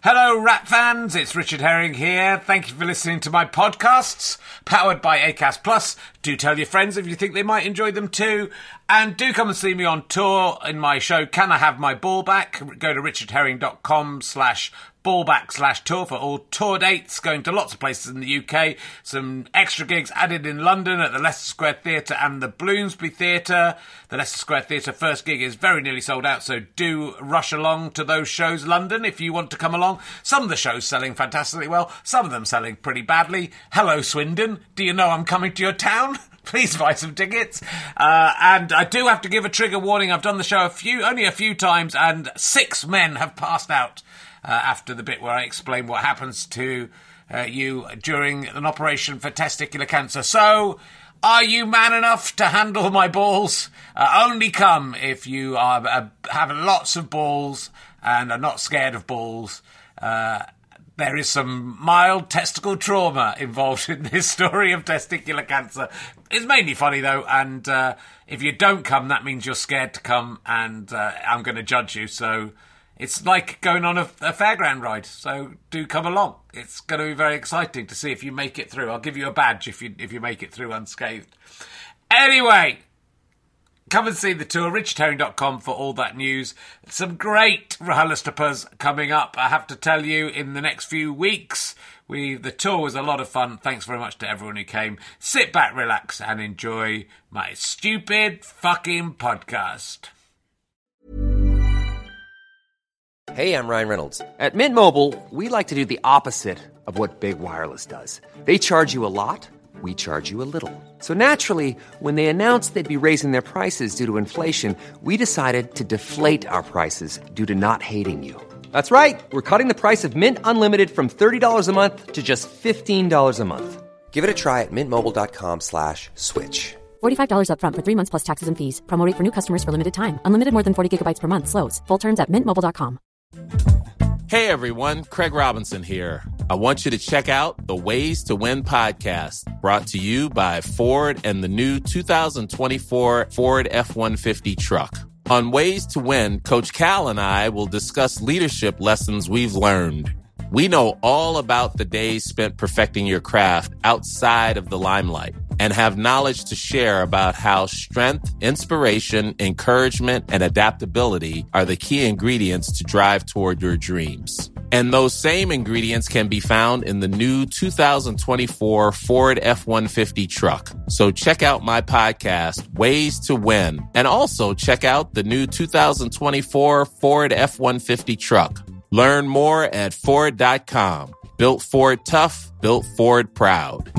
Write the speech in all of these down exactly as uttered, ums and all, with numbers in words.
Hello, Rat fans. It's Richard Herring here. Thank you for listening to my podcasts, powered by Acast Plus. Do tell your friends if you think they might enjoy them too. And do come and see me on tour in my show, Can I Have My Ball Back? Go to richardherring.com slash ballback slash tour for all tour dates, going to lots of places in the U K. Some extra gigs added in London at the Leicester Square Theatre and the Bloomsbury Theatre. The Leicester Square Theatre first gig is very nearly sold out, so do rush along to those shows, London, if you want to come along. Some of the shows selling fantastically well, some of them selling pretty badly. Hello, Swindon. Do you know I'm coming to your town? Please buy some tickets. Uh, and I do have to give a trigger warning. I've done the show a few, only a few times, and six men have passed out uh, after the bit where I explain what happens to uh, you during an operation for testicular cancer. So, are you man enough to handle my balls? Uh, only come if you are uh, have lots of balls and are not scared of balls. Uh, There is some mild testicle trauma involved in this story of testicular cancer. It's mainly funny, though, and uh, if you don't come, that means you're scared to come, and uh, I'm going to judge you. So it's like going on a, a fairground ride, so do come along. It's going to be very exciting to see if you make it through. I'll give you a badge if you if you make it through unscathed. Anyway, come and see the tour, richard herring dot com for all that news. Some great RHLSTPs coming up, I have to tell you, in the next few weeks. We The tour was a lot of fun. Thanks very much to everyone who came. Sit back, relax, and enjoy my stupid fucking podcast. Hey, I'm Ryan Reynolds. At Mint Mobile, we like to do the opposite of what Big Wireless does. They charge you a lot. We charge you a little. So naturally, when they announced they'd be raising their prices due to inflation, we decided to deflate our prices due to not hating you. That's right. We're cutting the price of Mint Unlimited from thirty dollars a month to just fifteen dollars a month. Give it a try at mintmobile.com slash switch. forty-five dollars up front for three months plus taxes and fees. Promo rate for new customers for limited time. Unlimited more than forty gigabytes per month. Slows full terms at mint mobile dot com. Hey everyone, Craig Robinson here. I want you to check out the Ways to Win podcast, brought to you by Ford and the new two thousand twenty-four Ford F one fifty truck. On Ways to Win, Coach Cal and I will discuss leadership lessons we've learned. We know all about the days spent perfecting your craft outside of the limelight and have knowledge to share about how strength, inspiration, encouragement, and adaptability are the key ingredients to drive toward your dreams. And those same ingredients can be found in the new two thousand twenty-four Ford F one fifty truck. So check out my podcast, Ways to Win, and also check out the new two thousand twenty-four Ford F one fifty truck. Learn more at Ford dot com. Built Ford tough, built Ford proud.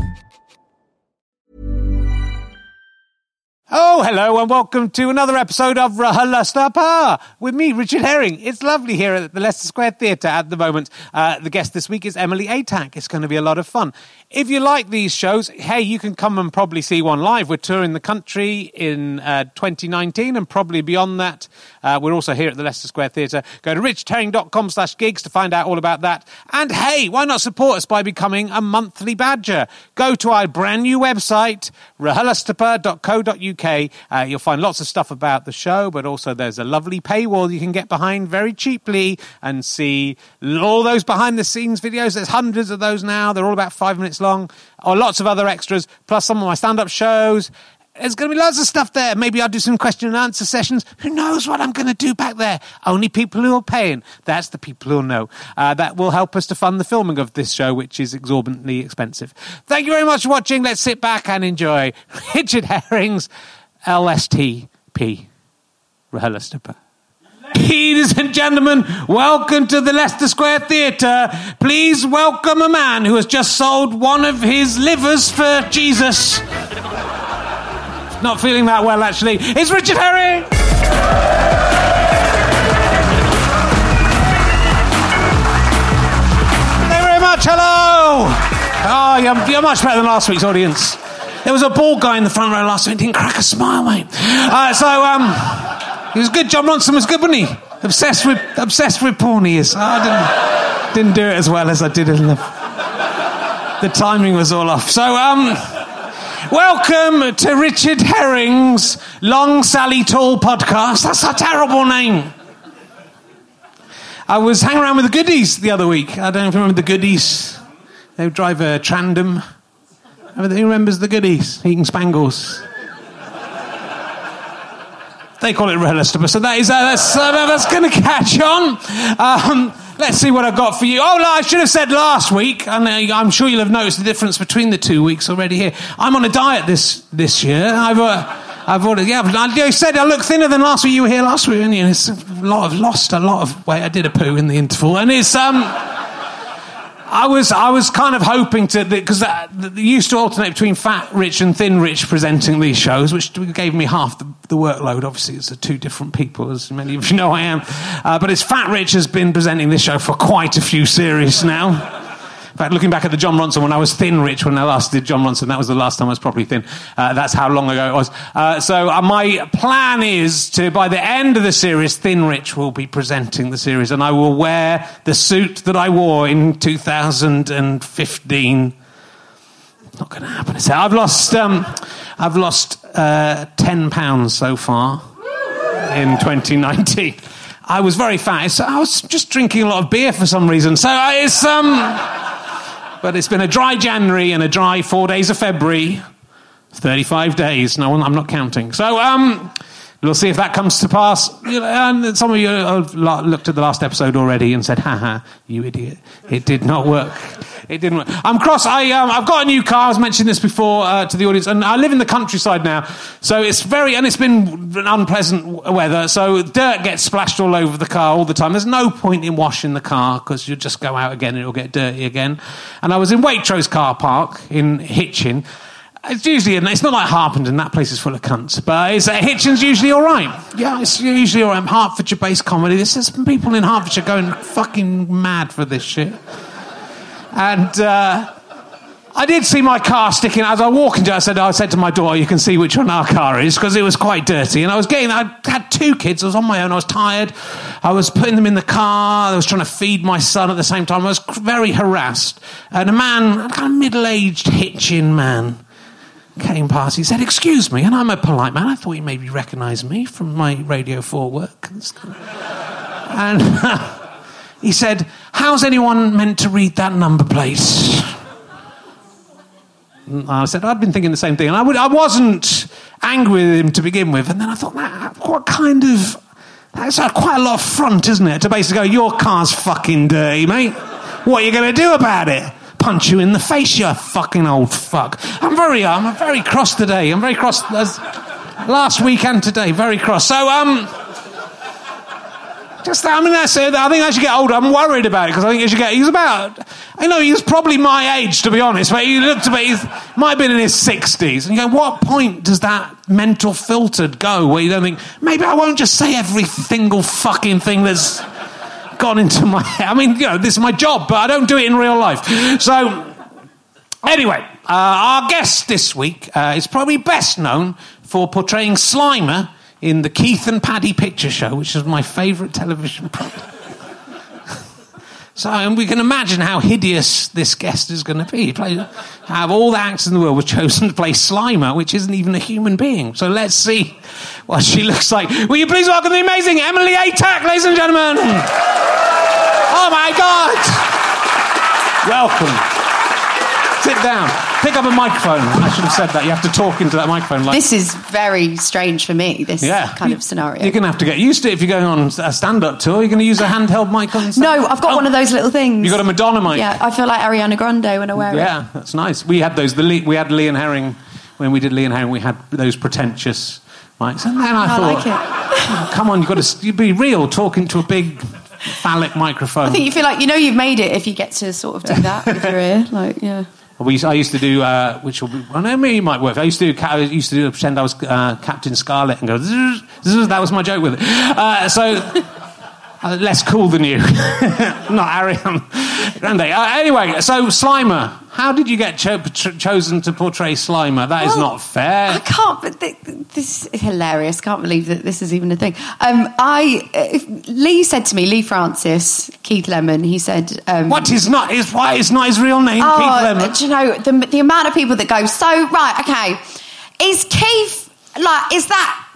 Oh, hello and welcome to another episode of RHLSTP with me, Richard Herring. It's lovely here at the Leicester Square Theatre at the moment. Uh, the guest this week is Emily Atack. It's going to be a lot of fun. If you like these shows, hey, you can come and probably see one live. We're touring the country in uh, twenty nineteen and probably beyond that. Uh, we're also here at the Leicester Square Theatre. Go to richardherring.com slash gigs to find out all about that. And hey, why not support us by becoming a monthly badger? Go to our brand new website, R H L S T P dot co dot U K. Uh, you'll find lots of stuff about the show, but also there's a lovely paywall you can get behind very cheaply and see all those behind-the-scenes videos. There's hundreds of those now. They're all about five minutes long, or lots of other extras, plus some of my stand-up shows. There's going to be lots of stuff there. Maybe I'll do some question and answer sessions. Who knows what I'm going to do back there? Only people who are paying. That's the people who'll know. Uh, that will help us to fund the filming of this show, which is exorbitantly expensive. Thank you very much for watching. Let's sit back and enjoy Richard Herring's L S T P. RHLSTP. Ladies and gentlemen, welcome to the Leicester Square Theatre. Please welcome a man who has just sold one of his livers for Jesus. Not feeling that well, actually. It's Richard Herring! Thank you very much. Hello! Oh, you're, you're much better than last week's audience. There was a bald guy in the front row last week. Didn't crack a smile, mate. Uh, so, um, he was good. John Ronson was good, wasn't he? Obsessed with obsessed with porn, he is. Oh, I didn't, didn't do it as well as I did in the... The timing was all off. So, um... welcome to Richard Herring's Long Sally Tall podcast. That's a terrible name. I was hanging around with the Goodies the other week. I don't know if you remember the Goodies. They would drive a Trandom. Who remembers the Goodies? Eating Spangles. They call it Relistable. So that is, uh, that's, uh, that's going to catch on. Um, let's see what I've got for you. Oh, no, I should have said last week, and uh, I'm sure you'll have noticed the difference between the two weeks already here. I'm on a diet this this year. I've uh, I've already, yeah, I said I look thinner than last week. You were here last week, and it's a lot of, lost a lot of weight. I did a poo in the interval, and it's, um... I was I was kind of hoping to, because they used to alternate between Fat Rich and Thin Rich presenting these shows, which gave me half the, the workload. Obviously, it's two different people, as many of you know I am. Uh, but it's Fat Rich has been presenting this show for quite a few series now. In fact, looking back at the John Ronson, when I was Thin Rich, when I last did John Ronson, that was the last time I was properly thin. Uh, that's how long ago it was. Uh, so uh, my plan is to, by the end of the series, Thin Rich will be presenting the series, and I will wear the suit that I wore in two thousand fifteen. Not going to happen. So I've lost, um, I've lost uh, ten pounds so far in twenty nineteen. I was very fat. So I was just drinking a lot of beer for some reason. So it's um. But it's been a dry January and a dry four days of February. thirty-five days. No, I'm not counting. So, um, we'll see if that comes to pass. And some of you have looked at the last episode already and said, haha, you idiot. It did not work. It didn't work. I'm cross. I, um, I've got a new car. I was mentioning this before uh, to the audience. And I live in the countryside now. So it's very... And it's been unpleasant weather. So dirt gets splashed all over the car all the time. There's no point in washing the car because you'll just go out again and it'll get dirty again. And I was in Waitrose car park in Hitchin. It's usually... It's not like Harpenden. That place is full of cunts. But it's, uh, Hitchin's usually all right. Yeah, it's usually all right. Hertfordshire-based comedy. There's some people in Hertfordshire going fucking mad for this shit. And uh, I did see my car sticking. As I walked into it, I said, I said to my daughter, you can see which one our car is, because it was quite dirty. And I was getting, I had two kids. I was on my own. I was tired. I was putting them in the car. I was trying to feed my son at the same time. I was very harassed. And a man, a kind of middle-aged Hitchin man, came past. He said, excuse me. And I'm a polite man. I thought he maybe recognised me from my Radio four work. And... Uh, he said, how's anyone meant to read that number plate? And I said, I'd been thinking the same thing. And I, would, I wasn't angry with him to begin with. And then I thought, that, what kind of... That's quite a lot of front, isn't it? To basically go, your car's fucking dirty, mate. What are you going to do about it? Punch you in the face, you fucking old fuck. I'm very, I'm very cross today. I'm very cross. As, last week and today, very cross. So, um... Just, I mean, that's it. I think as you get older, I'm worried about it, because I think as you get, he's about, I know he was probably my age, to be honest, but he looked a bit, he might have been in his sixties. And you go, what point does that mental filter go where you don't think, maybe I won't just say every single fucking thing that's gone into my head. I mean, you know, this is my job, but I don't do it in real life. So, anyway, uh, our guest this week uh, is probably best known for portraying Slimer in the Keith and Paddy Picture Show, which is my favourite television program. So and we can imagine how hideous this guest is going to be. Play, have all the actors in the world were chosen to play Slimer, which isn't even a human being. So let's see what she looks like. Will you please welcome the amazing Emily Atack, ladies and gentlemen? Oh my God! Welcome. Sit down. Pick up a microphone. I should have said that. You have to talk into that microphone. Like... This is very strange for me, this yeah. kind of scenario. You're going to have to get used to it if you're going on a stand-up tour. You're going to use a handheld mic on stage. No, I've got oh, one of those little things. You got a Madonna mic? Yeah, I feel like Ariana Grande when I wear yeah, it. Yeah, that's nice. We had those. The Le- we had Lee and Herring, when we did Lee and Herring, we had those pretentious mics. And then I, I thought, like it. Oh, come on, you've got to you be real talking to a big... phallic microphone. I think you feel like you know you've made it if you get to sort of do that with your ear, like yeah. We, I used to do, uh, which will be, I know maybe it might work. I used to do, I used to do pretend I was uh, Captain Scarlet and go. Zzz, zzz, that was my joke with it. Uh, so uh, less cool than you, not Ariana Grande. Uh, anyway, so Slimer. How did you get cho- cho- chosen to portray Slimer? That well, is not fair. I can't. But th- this is hilarious. Can't believe that this is even a thing. Um, I if, Lee said to me, Lee Francis, Keith Lemon. He said, um, "What is not? Is why is not his real name, oh, Keith Lemon?" Do you know the the amount of people that go? So right, okay, is Keith like? Is that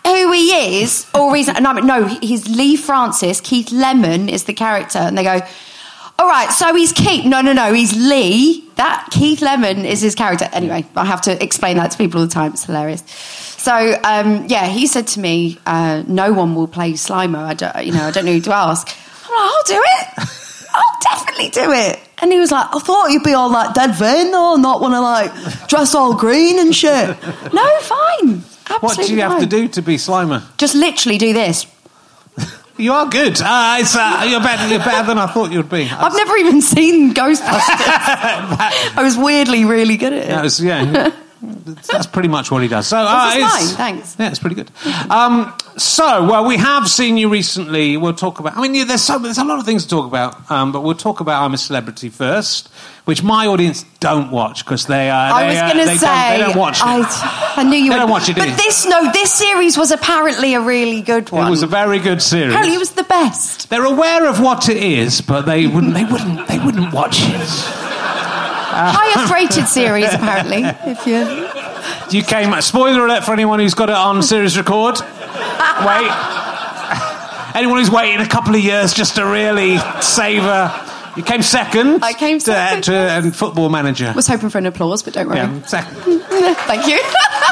who he is, or he's no, no, he's Lee Francis. Keith Lemon is the character, and they go, all right, so he's Keith. No, no, no, he's Lee. That Keith Lemon is his character. Anyway, I have to explain that to people all the time. It's hilarious. So, um, yeah, he said to me, uh, no one will play Slimer. I don't, you know, I don't know who to ask. I'm like, I'll do it. I'll definitely do it. And he was like, I thought you'd be all like dead vain though, not want to like dress all green and shit. No, fine. Absolutely what do you have fine. to do to be Slimer? Just literally do this. You are good. Uh, it's, uh, you're, better, you're better than I thought you'd be. I've never even seen Ghostbusters. I was weirdly really good at it. That was, yeah. That's pretty much what he does. So, uh, it's fine, thanks. Yeah, it's pretty good. Um, so, well, we have seen you recently. We'll talk about. I mean, yeah, there's so there's a lot of things to talk about, um, but we'll talk about I'm a Celebrity first, which my audience don't watch because they. Uh, I they, was uh, going to they say. Don't, they don't watch it. I, I knew you. They would. don't watch it, do but you? this no, this series was apparently a really good one. It was a very good series. Apparently, it was the best. They're aware of what it is, but they wouldn't. They wouldn't. They wouldn't watch it. Uh, Highest rated series, apparently. If you. You came. Spoiler alert for anyone who's got it on series record. Wait. Anyone who's waiting a couple of years just to really savour. You came second. I came second. To, to, and Football Manager. I was hoping for an applause, but don't worry. Yeah, second. Thank you.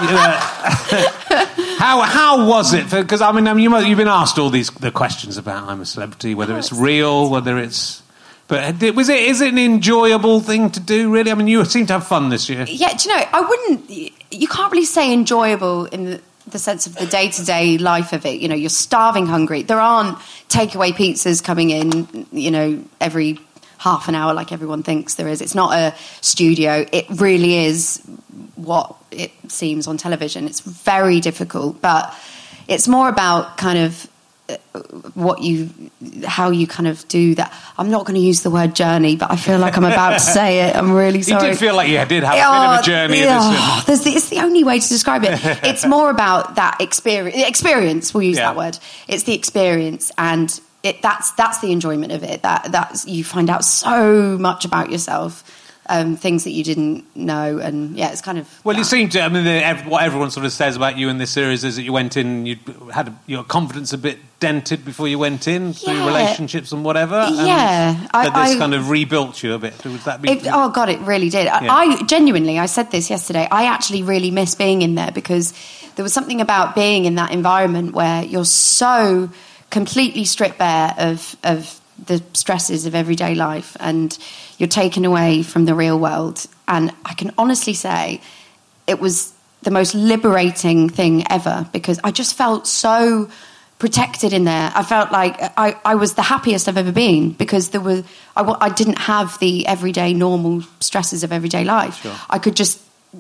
how how was it? Because I mean, I mean, you, you've been asked all these the questions about I'm a Celebrity, whether it's real, whether it's. But was it? Is it an enjoyable thing to do? Really? I mean, you seem to have fun this year. Yeah. Do you know? I wouldn't. You can't really say enjoyable in the, the sense of the day-to-day life of it. You know, you're starving hungry. There aren't takeaway pizzas coming in. You know, every half an hour like everyone thinks there is. It's not a studio. It really is what it seems on television. It's very difficult, but it's more about kind of. What you, how you kind of do that. I'm not going to use the word journey, but I feel like I'm about to say it. I'm really sorry. You did feel like you did have a oh, bit of a journey. Oh, in this the, it's the only way to describe it. It's more about that experience. Experience. We'll use yeah. that word. It's the experience, and it, that's that's the enjoyment of it. That that's you find out so much about yourself. Um, things that you didn't know, and yeah, it's kind of. Well, yeah. you seem to. I mean, the, what everyone sort of says about you in this series is that you went in, you had a, your confidence a bit dented before you went in through yeah. relationships and whatever. And yeah, I, that this I, kind of rebuilt you a bit. Would that be? It, oh God, it really did. Yeah. I, I genuinely, I said this yesterday. I actually really miss being in there because there was something about being in that environment where you're so completely stripped bare of of. the stresses of everyday life, and you're taken away from the real world. And I can honestly say it was the most liberating thing ever, because I just felt so protected in there. I felt like I, I was the happiest I've ever been, because there were I, I didn't have the everyday normal stresses of everyday life. Sure. I could just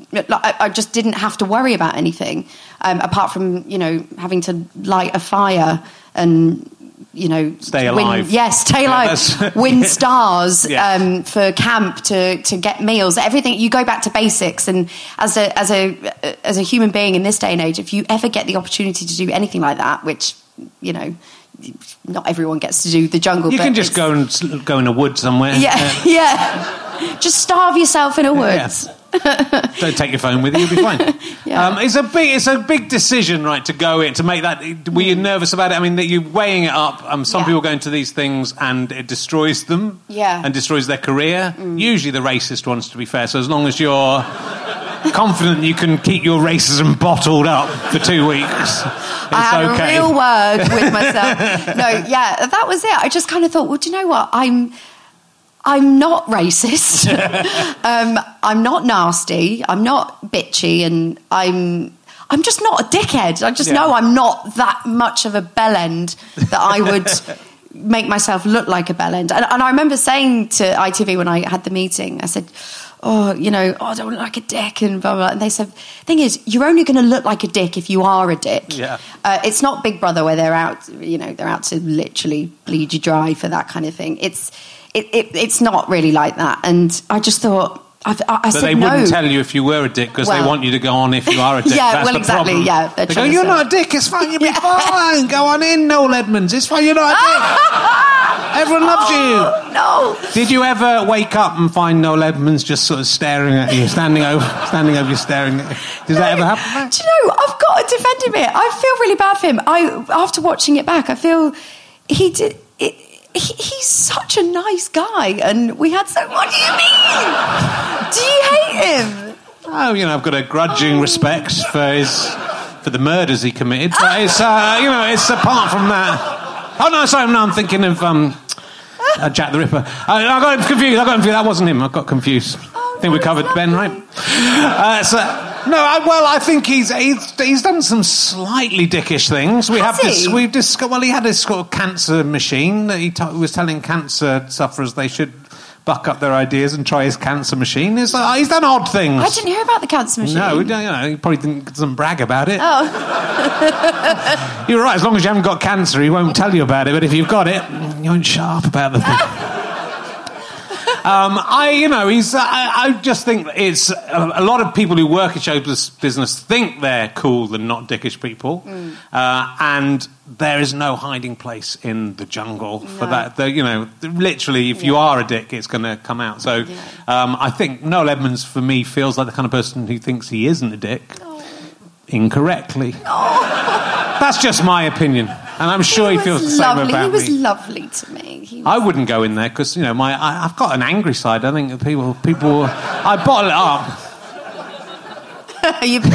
I just didn't have to worry about anything, um, apart from, you know, having to light a fire and, you know, stay win, alive. yes, stay alive. Yeah, win stars yeah. um, for camp to, to get meals. Everything, you go back to basics. And as a as a as a human being in this day and age, if you ever get the opportunity to do anything like that, which, you know, not everyone gets to do the jungle. You but can just go and go in a wood somewhere. Yeah, uh, yeah. Just starve yourself in a woods. Yeah. Don't take your phone with you; you'll be fine. Yeah. Um, it's a big, it's a big decision, right? To go in to make that. Were you nervous about it? I mean, that you're weighing it up. Um, some Yeah. people go into these things and it destroys them. Yeah. And destroys their career. Mm. Usually, the racist ones, to be fair. So as long as you're confident you can keep your racism bottled up for two weeks, it's I had okay. a real word with myself. No, yeah, that was it. I just kind of thought, well, do you know what? I'm. I'm not racist. um, I'm not nasty. I'm not bitchy, and I'm I'm just not a dickhead. I just yeah. know I'm not that much of a bellend that I would make myself look like a bellend. And, and I remember saying to I T V when I had the meeting, I said, "Oh, you know, oh, I don't look like a dick," and blah blah. And they said, "Thing is, you're only going to look like a dick if you are a dick. Yeah. Uh, it's not Big Brother where they're out, you know, they're out to literally bleed you dry for that kind of thing. It's It, it, it's not really like that." And I just thought, I, I, I so said they no. wouldn't tell you if you were a dick because Well, they want you to go on if you are a dick. yeah, That's well, the exactly, problem. yeah. They're They go, trying to "You're say- not a dick. It's fine. You'll be fine. Go on in, Noel Edmonds. It's fine. You're not a dick." Everyone loves you. No. Did you ever wake up and find Noel Edmonds just sort of staring at you, standing over, standing over you, staring at you? Did that ever happen? Do you know, I've got to defend him here. I feel really bad for him. I, after watching it back, I feel he did... It, he, he's such a nice guy, and we had so... What do you mean? Do you hate him? Oh, you know, I've got a grudging respect for his... for the murders he committed, but it's, uh, you know, it's apart from that... Oh, no, sorry, no, I'm thinking of... Um, Uh, Jack the Ripper. Uh, I got him confused. I got him confused. That wasn't him. I got confused. Oh, I think we covered Ben, right? Uh, so, no, I, well, I think he's, he's he's done some slightly dickish things. We Has have this. he? We've discussed. Well, he had this sort of cancer machine that he t- was telling cancer sufferers they should buck up their ideas and try his cancer machine. It's, uh, he's done odd things. I didn't hear about the cancer machine. No, you know, he probably didn't, doesn't brag about it. Oh. You're right. As long as you haven't got cancer, he won't tell you about it. But if you've got it, you won't shut up about the thing. Um, I, you know, he's. I, I just think it's a, a lot of people who work in show business think they're cool and not dickish people, mm. uh, and there is no hiding place in the jungle no. for that. The, you know, literally, if yeah. you are a dick, it's going to come out. So, yeah. um, I think Noel Edmonds, for me, feels like the kind of person who thinks he isn't a dick oh. incorrectly. Oh. That's just my opinion. And I'm sure he, he feels the same lovely. about me. He was me. lovely to me. He was I wouldn't go in there because, you know, my I, I've got an angry side. I think people... people I bottle it up. Are you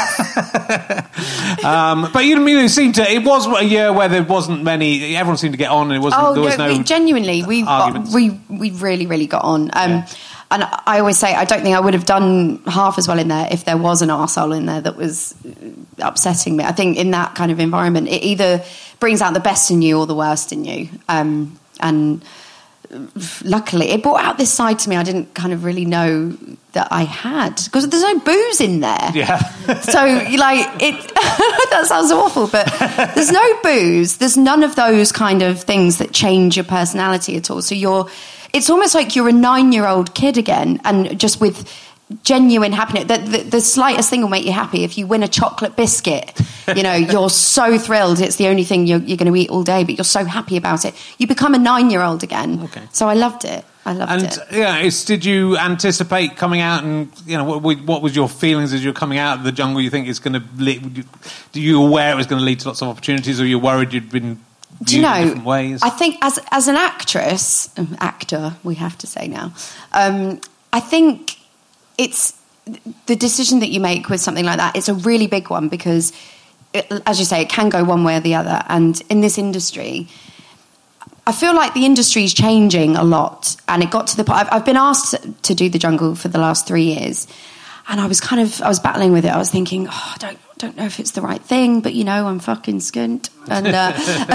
vicious? um, but you know, seemed to... It was a year where there wasn't many... Everyone seemed to get on and it wasn't... Oh, there was no, no we, genuinely, we, got, we we really, really got on. Um, yeah. And I always say, I don't think I would have done half as well in there if there was an arsehole in there that was upsetting me. I think in that kind of environment, it either brings out the best in you or the worst in you. Um, and luckily, it brought out this side to me I didn't kind of really know that I had. Because there's no booze in there. Yeah. So, like, it that sounds awful, but there's no booze. There's none of those kind of things that change your personality at all. So you're... It's almost like you're a nine-year-old kid again, and just with genuine happiness. The, the, the slightest thing will make you happy. If you win a chocolate biscuit, you know, you're so thrilled. It's the only thing you're, you're going to eat all day, but you're so happy about it. You become a nine-year-old again. Okay. So I loved it. I loved and, it. And yeah, it's, did you anticipate coming out and, you know, what, what was your feelings as you were coming out of the jungle? You think it's going to lead... Do you aware it was going to lead to lots of opportunities, or you worried you'd been... Do you know, ways? I think as as an actress, um, actor, we have to say now, um, I think it's the decision that you make with something like that, it's a really big one because, it, as you say, it can go one way or the other. And in this industry, I feel like the industry is changing a lot. And it got to the point, I've, I've been asked to do The Jungle for the last three years. And I was kind of, I was battling with it. I was thinking, oh, I don't, don't know if it's the right thing, but, you know, I'm fucking skint. And uh,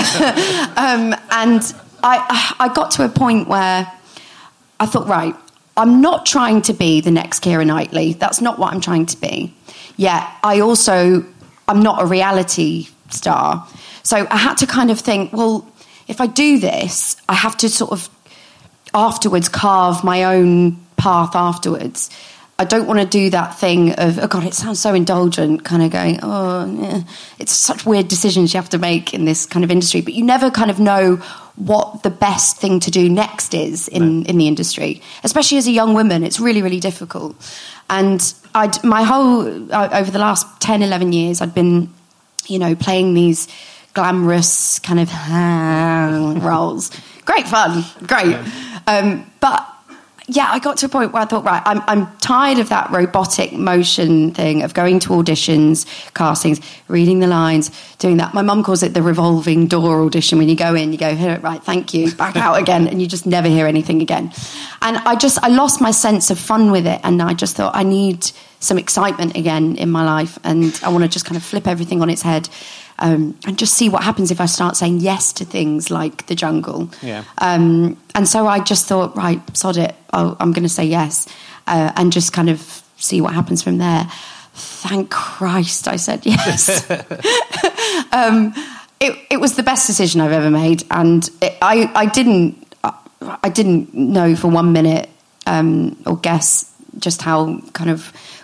um, and I, I got to a point where I thought, right, I'm not trying to be the next Keira Knightley. That's not what I'm trying to be. Yet I also, I'm not a reality star. So I had to kind of think, well, if I do this, I have to sort of afterwards carve my own path afterwards. I don't want to do that thing of, oh God, it sounds so indulgent, kind of going, oh, yeah. It's such weird decisions you have to make in this kind of industry, but you never kind of know what the best thing to do next is in, no. in the industry, especially as a young woman. It's really, really difficult. And I'd, my whole, uh, over the last ten, eleven years, I'd been, you know, playing these glamorous kind of uh, roles. Great fun, great. Um, but yeah, I got to a point where I thought, right, I'm, I'm tired of that robotic motion thing of going to auditions, castings, reading the lines, doing that. My mum calls it the revolving door audition. When you go in, you go, right, thank you, back out again, and you just never hear anything again. And I just, I lost my sense of fun with it, and I just thought I need some excitement again in my life, and I want to just kind of flip everything on its head. Um, and just see what happens if I start saying yes to things like The Jungle. Yeah. Um, and so I just thought, right, sod it, I'll, I'm going to say yes, uh, and just kind of see what happens from there. Thank Christ I said yes. um, it, it was the best decision I've ever made, and it, I, I didn't, I didn't know for one minute um, or guess just how kind of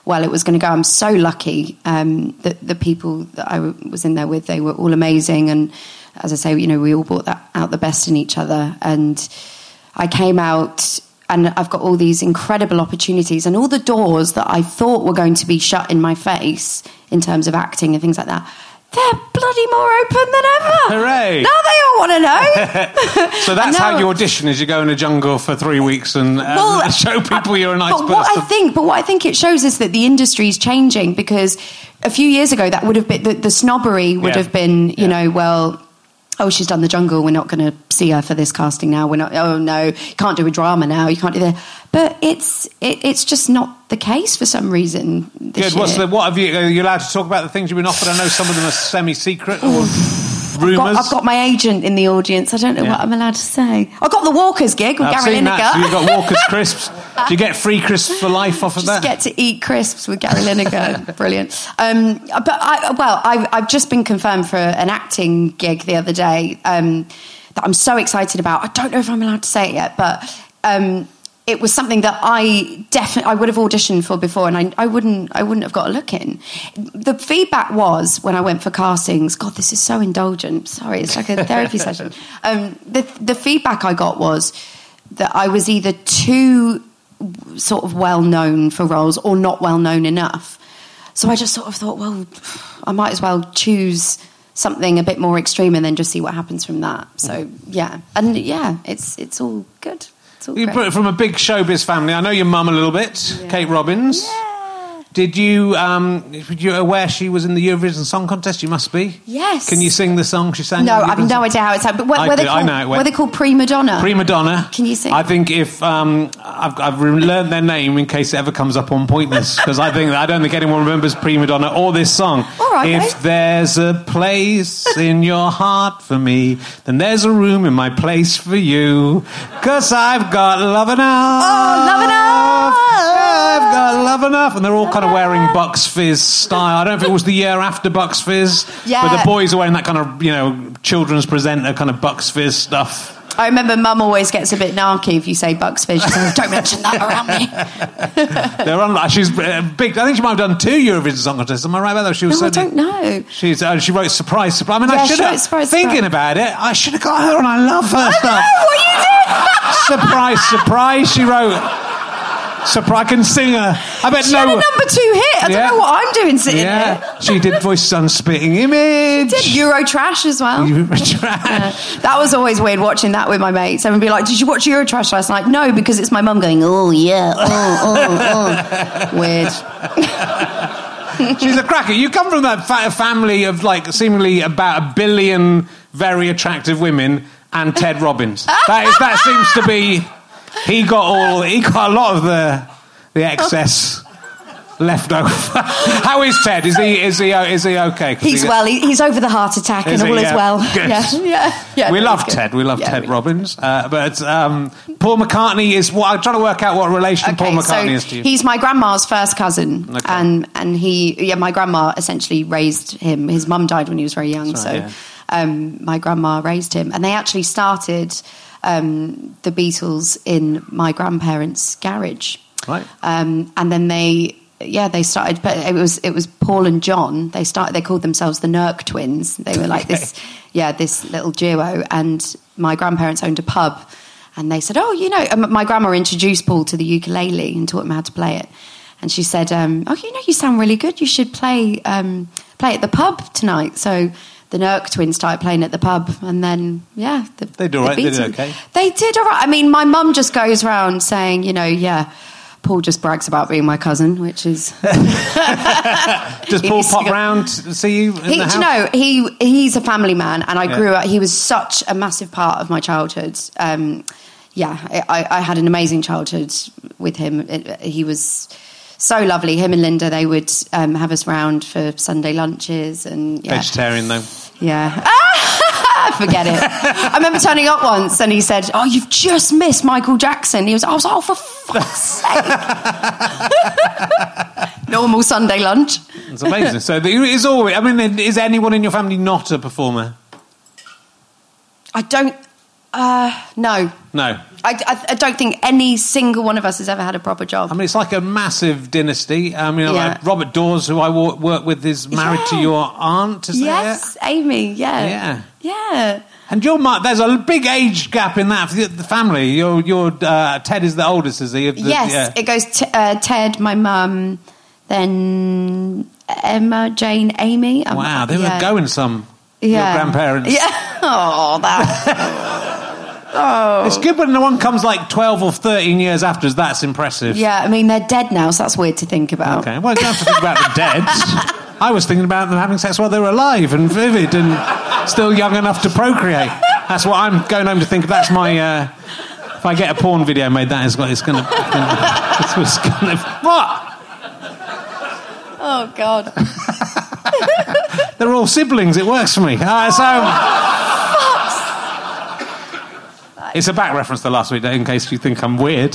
well it was going to go. I'm so lucky um, that the people that I w- was in there with, they were all amazing. And as I say, you know, we all brought that out the best in each other. And I came out and I've got all these incredible opportunities, and all the doors that I thought were going to be shut in my face in terms of acting and things like that, they're bloody more open than ever. Hooray. Now they all want to know. So that's how you audition, is you go in a jungle for three weeks and, and well, show people you're a nice but person. What I think, but what I think it shows is that the industry is changing, because a few years ago that would have been, the, the snobbery would Yeah. have been, you Yeah. know, well, oh, she's done the jungle, we're not going to see her for this casting now. We're not, oh no, you can't do a drama now, you can't do that. But it's it, it's just not the case for some reason this Good. What's year. the, what have you, are you allowed to talk about the things you've been offered? I know some of them are semi-secret or rumours. Got, I've got my agent in the audience. I don't know Yeah. what I'm allowed to say. I got the Walkers gig with I've Gary seen Lineker. that. So you've got Walker's crisps. Do you get free crisps for life off of Just that? get to eat crisps with Gary Lineker. Brilliant. Um, but I, well, I've, I've just been confirmed for an acting gig the other day um, that I'm so excited about. I don't know if I'm allowed to say it yet, but um, it was something that I definitely I would have auditioned for before, and I, I wouldn't I wouldn't have got a look in. The feedback was, when I went for castings, God, this is so indulgent. Sorry, it's like a therapy session. Um, the the feedback I got was that I was either too sort of well known for roles or not well known enough. So I just sort of thought, well, I might as well choose something a bit more extreme and then just see what happens from that. So yeah, and yeah, it's it's all good. It's all You great. put it from a big showbiz family. I know your mum a little bit, Yeah. Kate Robbins. Yeah. Did you, um, were you aware she was in the Eurovision Song Contest? You must be. Yes. Can you sing the song she sang? No, in the I've no Eurovision? idea how it's happened. But were, I were they do, I called, know it went- were they called Prima Donna? Prima Donna. Can you sing? I think if um, I've, I've learned their name in case it ever comes up on Pointless, because I think I don't think anyone remembers Prima Donna or this song. All right, if mate. there's a place in your heart for me, then there's a room in my place for you. 'Cause I've got love enough. Oh, love enough. I've got love enough, and they're all kind of wearing Bucks Fizz style. I don't know if it was the year after Bucks Fizz, Yeah. but the boys are wearing that kind of, you know, children's presenter kind of Bucks Fizz stuff. I remember Mum always gets a bit narky if you say Bucks Fizz. She says, don't mention that around me. They're on. She's uh, big. I think she might have done two Eurovision Song Contests. Am I right about that? She was. No, I certainly- don't know. She's. Uh, she wrote surprise. Surprise. I mean, Yeah, I she should wrote have. Surprise, Thinking Surprise. about it, I should have got her, and I love her stuff. What you did? Surprise, surprise. She wrote. Surprise. I can sing her. I bet She no. had a number two hit. I don't Yeah. know what I'm doing sitting Yeah, here. she did Voices on Spitting Image. Did Euro Trash as well. Yeah. That was always weird watching that with my mates. Everyone would be like, did you watch Euro Trash last night? No, because it's my mum going, oh yeah, oh, oh, oh. Weird. She's a cracker. You come from that fa- family of like seemingly about a billion very attractive women and Ted Robbins. That is that seems to be. He got all. He got a lot of the the excess left over. How is Ted? Is he is he is he okay? 'Cause He's he, well. He, he's over the heart attack Is and all he? is Yeah. well. Good. Yeah, yeah, yeah. We no, love he's good. Ted. We love Yeah, Ted we- Robbins. Uh, but um, Paul McCartney is. What I'm trying to work out what relation Paul McCartney so is to you. he's my grandma's first cousin, Okay. and and he, yeah, my grandma essentially raised him. His mum died when he was very young, That's so right, yeah. um, my grandma raised him, and they actually started um, the Beatles in my grandparents' garage, Right. um, and then they. Yeah, they started, but it was it was Paul and John. They started. They called themselves the Nurk Twins. They were like this, yeah, this little duo. And my grandparents owned a pub, and they said, "Oh, you know," and my grandma introduced Paul to the ukulele and taught him how to play it. And she said, um, "Oh, you know, you sound really good. You should play um, play at the pub tonight." So the Nurk Twins started playing at the pub, and then yeah, the, They did all the right, they did Beatles- okay. They did all right. I mean, my mum just goes around saying, you know, yeah. Paul just brags about being my cousin, which is. Does He Paul needs to pop go- round to see you in He, the do house? you know, he he's a family man, and I Yeah. grew up. He was such a massive part of my childhood. Um, yeah, I, I had an amazing childhood with him. It, he was so lovely. Him and Linda, they would um, have us round for Sunday lunches, and yeah, Vegetarian though. yeah. Forget it. I remember turning up once and he said, "Oh, you've just missed Michael Jackson." He was, I was like, "Oh, for fuck's sake." Normal Sunday lunch. It's amazing. So there is always. I mean, is anyone in your family not a performer? I don't Uh, no. No. I, I, I don't think any single one of us has ever had a proper job. I mean, it's like a massive dynasty. Um, you know, Yeah. like Robert Dawes, who I wo- work with, is married to Yeah. your aunt. Is Yes, that Amy, yeah. Yeah. Yeah. And your mum, there's a big age gap in that for the, the family. Your your uh, Ted is the oldest, is he? Of the, Yes, yeah. it goes to uh, Ted, my mum, then Emma, Jane, Amy. Um, Wow, they yeah. were going some. Yeah. Your grandparents. Yeah. Oh, that. oh. It's good when the one comes like twelve or thirteen years after us. That's impressive. Yeah, I mean, they're dead now, so that's weird to think about. Okay, well, you don't have to think about the dead. I was thinking about them having sex while they were alive and vivid and still young enough to procreate. That's what I'm going home to think. That's my. Uh, if I get a porn video made, that is what it's going to. It's what's going to. What? Oh, God. They're all siblings. It works for me. Uh, so. It's a back reference to last week, in case you think I'm weird.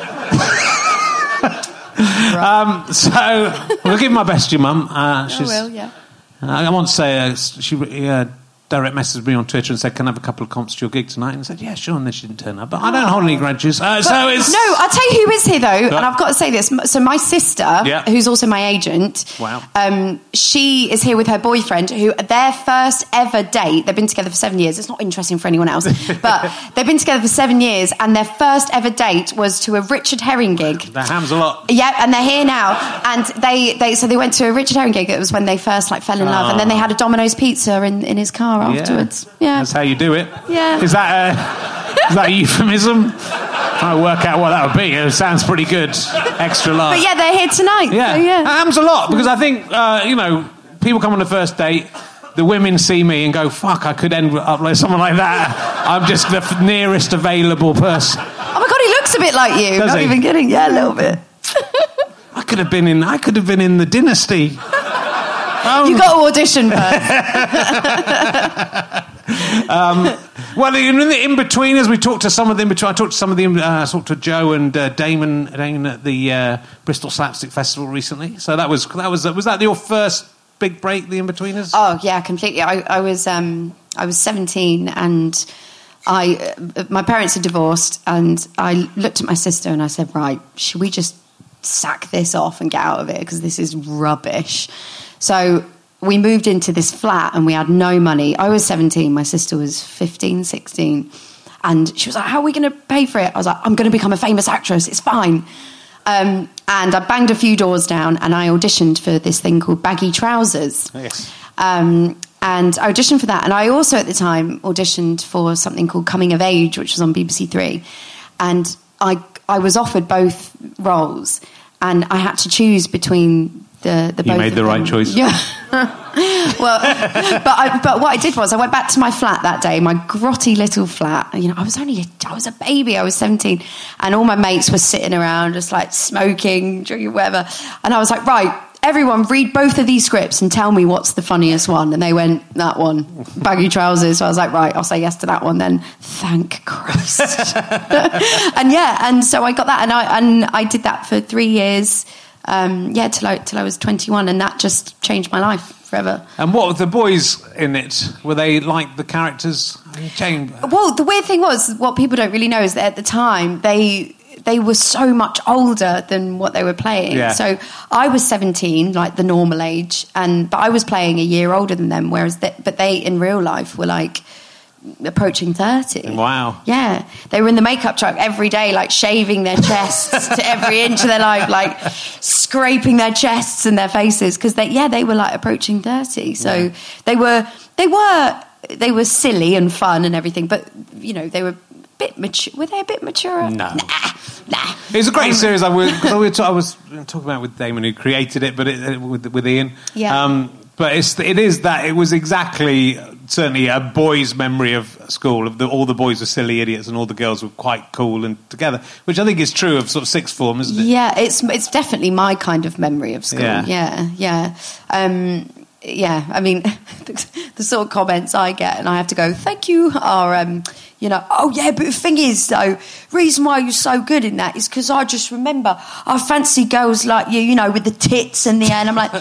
um, so, we'll give my best to your mum. Uh, I will, yeah. Uh, I want to say uh, she uh, direct messaged me on Twitter and said, "Can I have a couple of comps to your gig tonight?" And I said, "Yeah, sure." And then she didn't turn up. But I don't hold any grudges. Uh, so it's No, I'll tell you who is here though, and I've got to say this. So my sister, Yeah. who's also my agent, Wow. um, she is here with her boyfriend. Who their first ever date. They've been together for seven years. It's not interesting for anyone else, but they've been together for seven years, and their first ever date was to a Richard Herring gig. the ham's a lot. Yeah, and they're here now, and they, they so they went to a Richard Herring gig. It was when they first like fell in love, and then they had a Domino's pizza in, in his car afterwards. Yeah, That's how you do it. Yeah. Is that a, is that a euphemism? Trying to work out what that would be. It sounds pretty good. Extra large. but yeah, they're here tonight. Yeah. so, yeah. That happens a lot because I think, uh, you know, people come on the first date, the women see me and go, fuck, I could end up like someone like that. I'm just the f- nearest available person. Oh my God, he looks a bit like you. Does Not he? even kidding. Yeah, a little bit. I could have been in, I could have been in the dynasty. Oh. You got to audition first. um, well, in the in-betweeners, we talked to some of the in-between. I talked to some of the, uh, I talked to Joe and uh, Damon, Damon at the uh, Bristol Slapstick Festival recently. So that was, that was, was that your first big break, the in-betweeners? Oh yeah, completely. I, I was um, I was seventeen, and I uh, my parents had divorced, and I looked at my sister and I said, right, should we just sack this off and get out of it because this is rubbish. So we moved into this flat and we had no money. I was seventeen, my sister was fifteen, sixteen, and she was like, how are we going to pay for it? I was like, I'm going to become a famous actress, it's fine. Um, and I banged a few doors down and I auditioned for this thing called Baggy Trousers. Yes. Um, and I auditioned for that. And I also at the time auditioned for something called Coming of Age, which was on B B C Three. And I I was offered both roles and I had to choose between the, the You both made of the right them. choice. Yeah. well, but I, but what I did was I went back to my flat that day, my grotty little flat. You know, I was only a, I was a baby. I was seventeen, and all my mates were sitting around just like smoking, drinking, whatever. And I was like, right, everyone, read both of these scripts and tell me what's the funniest one. And they went, that one, Baggy Trousers. So I was like, right, I'll say yes to that one then. Thank Christ. And yeah, and so I got that, and I and I did that for three years. Um, yeah, till I, till I was twenty-one, and that just changed my life forever. And what were the boys in it? Were they like the characters? Jane? Well, the weird thing was, what people don't really know is that at the time, they they were so much older than what they were playing. Yeah. So I was seventeen, like the normal age, and but I was playing a year older than them, whereas they, but they, in real life, were like approaching thirty. Wow. Yeah. They were in the makeup truck every day, like shaving their chests to every inch of their life, like scraping their chests and their faces, because they, yeah, they were like approaching thirty. So Yeah. they were, they were, they were silly and fun and everything, but you know, they were a bit mature. Were they a bit mature? No. Nah, nah. It was a great Um, series. I was, I was I was talking about with Damon, who created it, but it, with, with Ian. Yeah. Um, but it's, it is that it was exactly certainly a boy's memory of school. Of the, all the boys were silly idiots, and all the girls were quite cool and together, which I think is true of sort of sixth form, isn't it? Yeah, it's it's definitely my kind of memory of school. Yeah. Yeah, yeah. Um, yeah, I mean, the, the sort of comments I get, and I have to go, thank you, are, um, you know, oh yeah, but the thing is, though, reason why you're so good in that is because I just remember I fancy girls like you, you know, with the tits and the end. I'm like,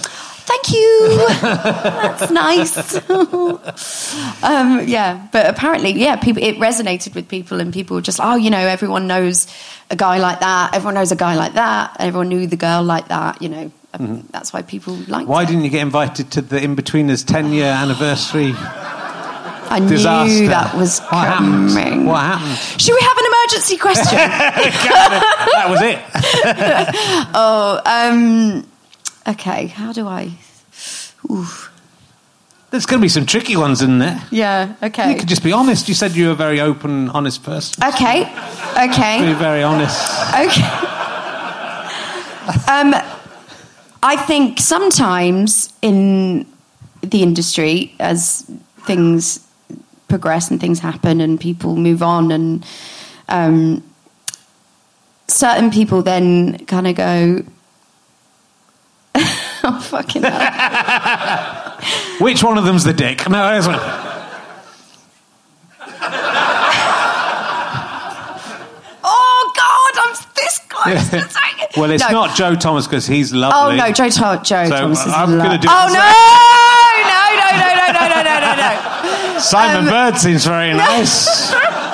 thank you. That's nice. um, yeah, but apparently, yeah, people it resonated with people, and people were just, oh, you know, everyone knows a guy like that. Everyone knows a guy like that. Everyone knew the girl like that. You know, mm-hmm. That's why people liked Why it. didn't you get invited to the In-Betweeners ten-year anniversary? I disaster? knew that was what coming. Happened? What happened? Should we have an emergency question? That was it. oh, um, okay. How do I? Ooh. There's going to be some tricky ones in there. Yeah. Okay. You could just be honest. You said you were a very open, honest person. Okay. Okay. Be very honest. Okay. um, I think sometimes in the industry, as things progress and things happen and people move on, and um, certain people then kind of go, oh, fucking hell. Which one of them's the dick? No, there's one. Oh, God, I'm this close to saying it. Well, it's no. not Joe Thomas, because he's lovely. Oh, no, Joe, to- Joe so Thomas is I'm lo- going to do Oh, it. no! No, no, no, no, no, no, no, no, no. Simon um, Bird seems very nice.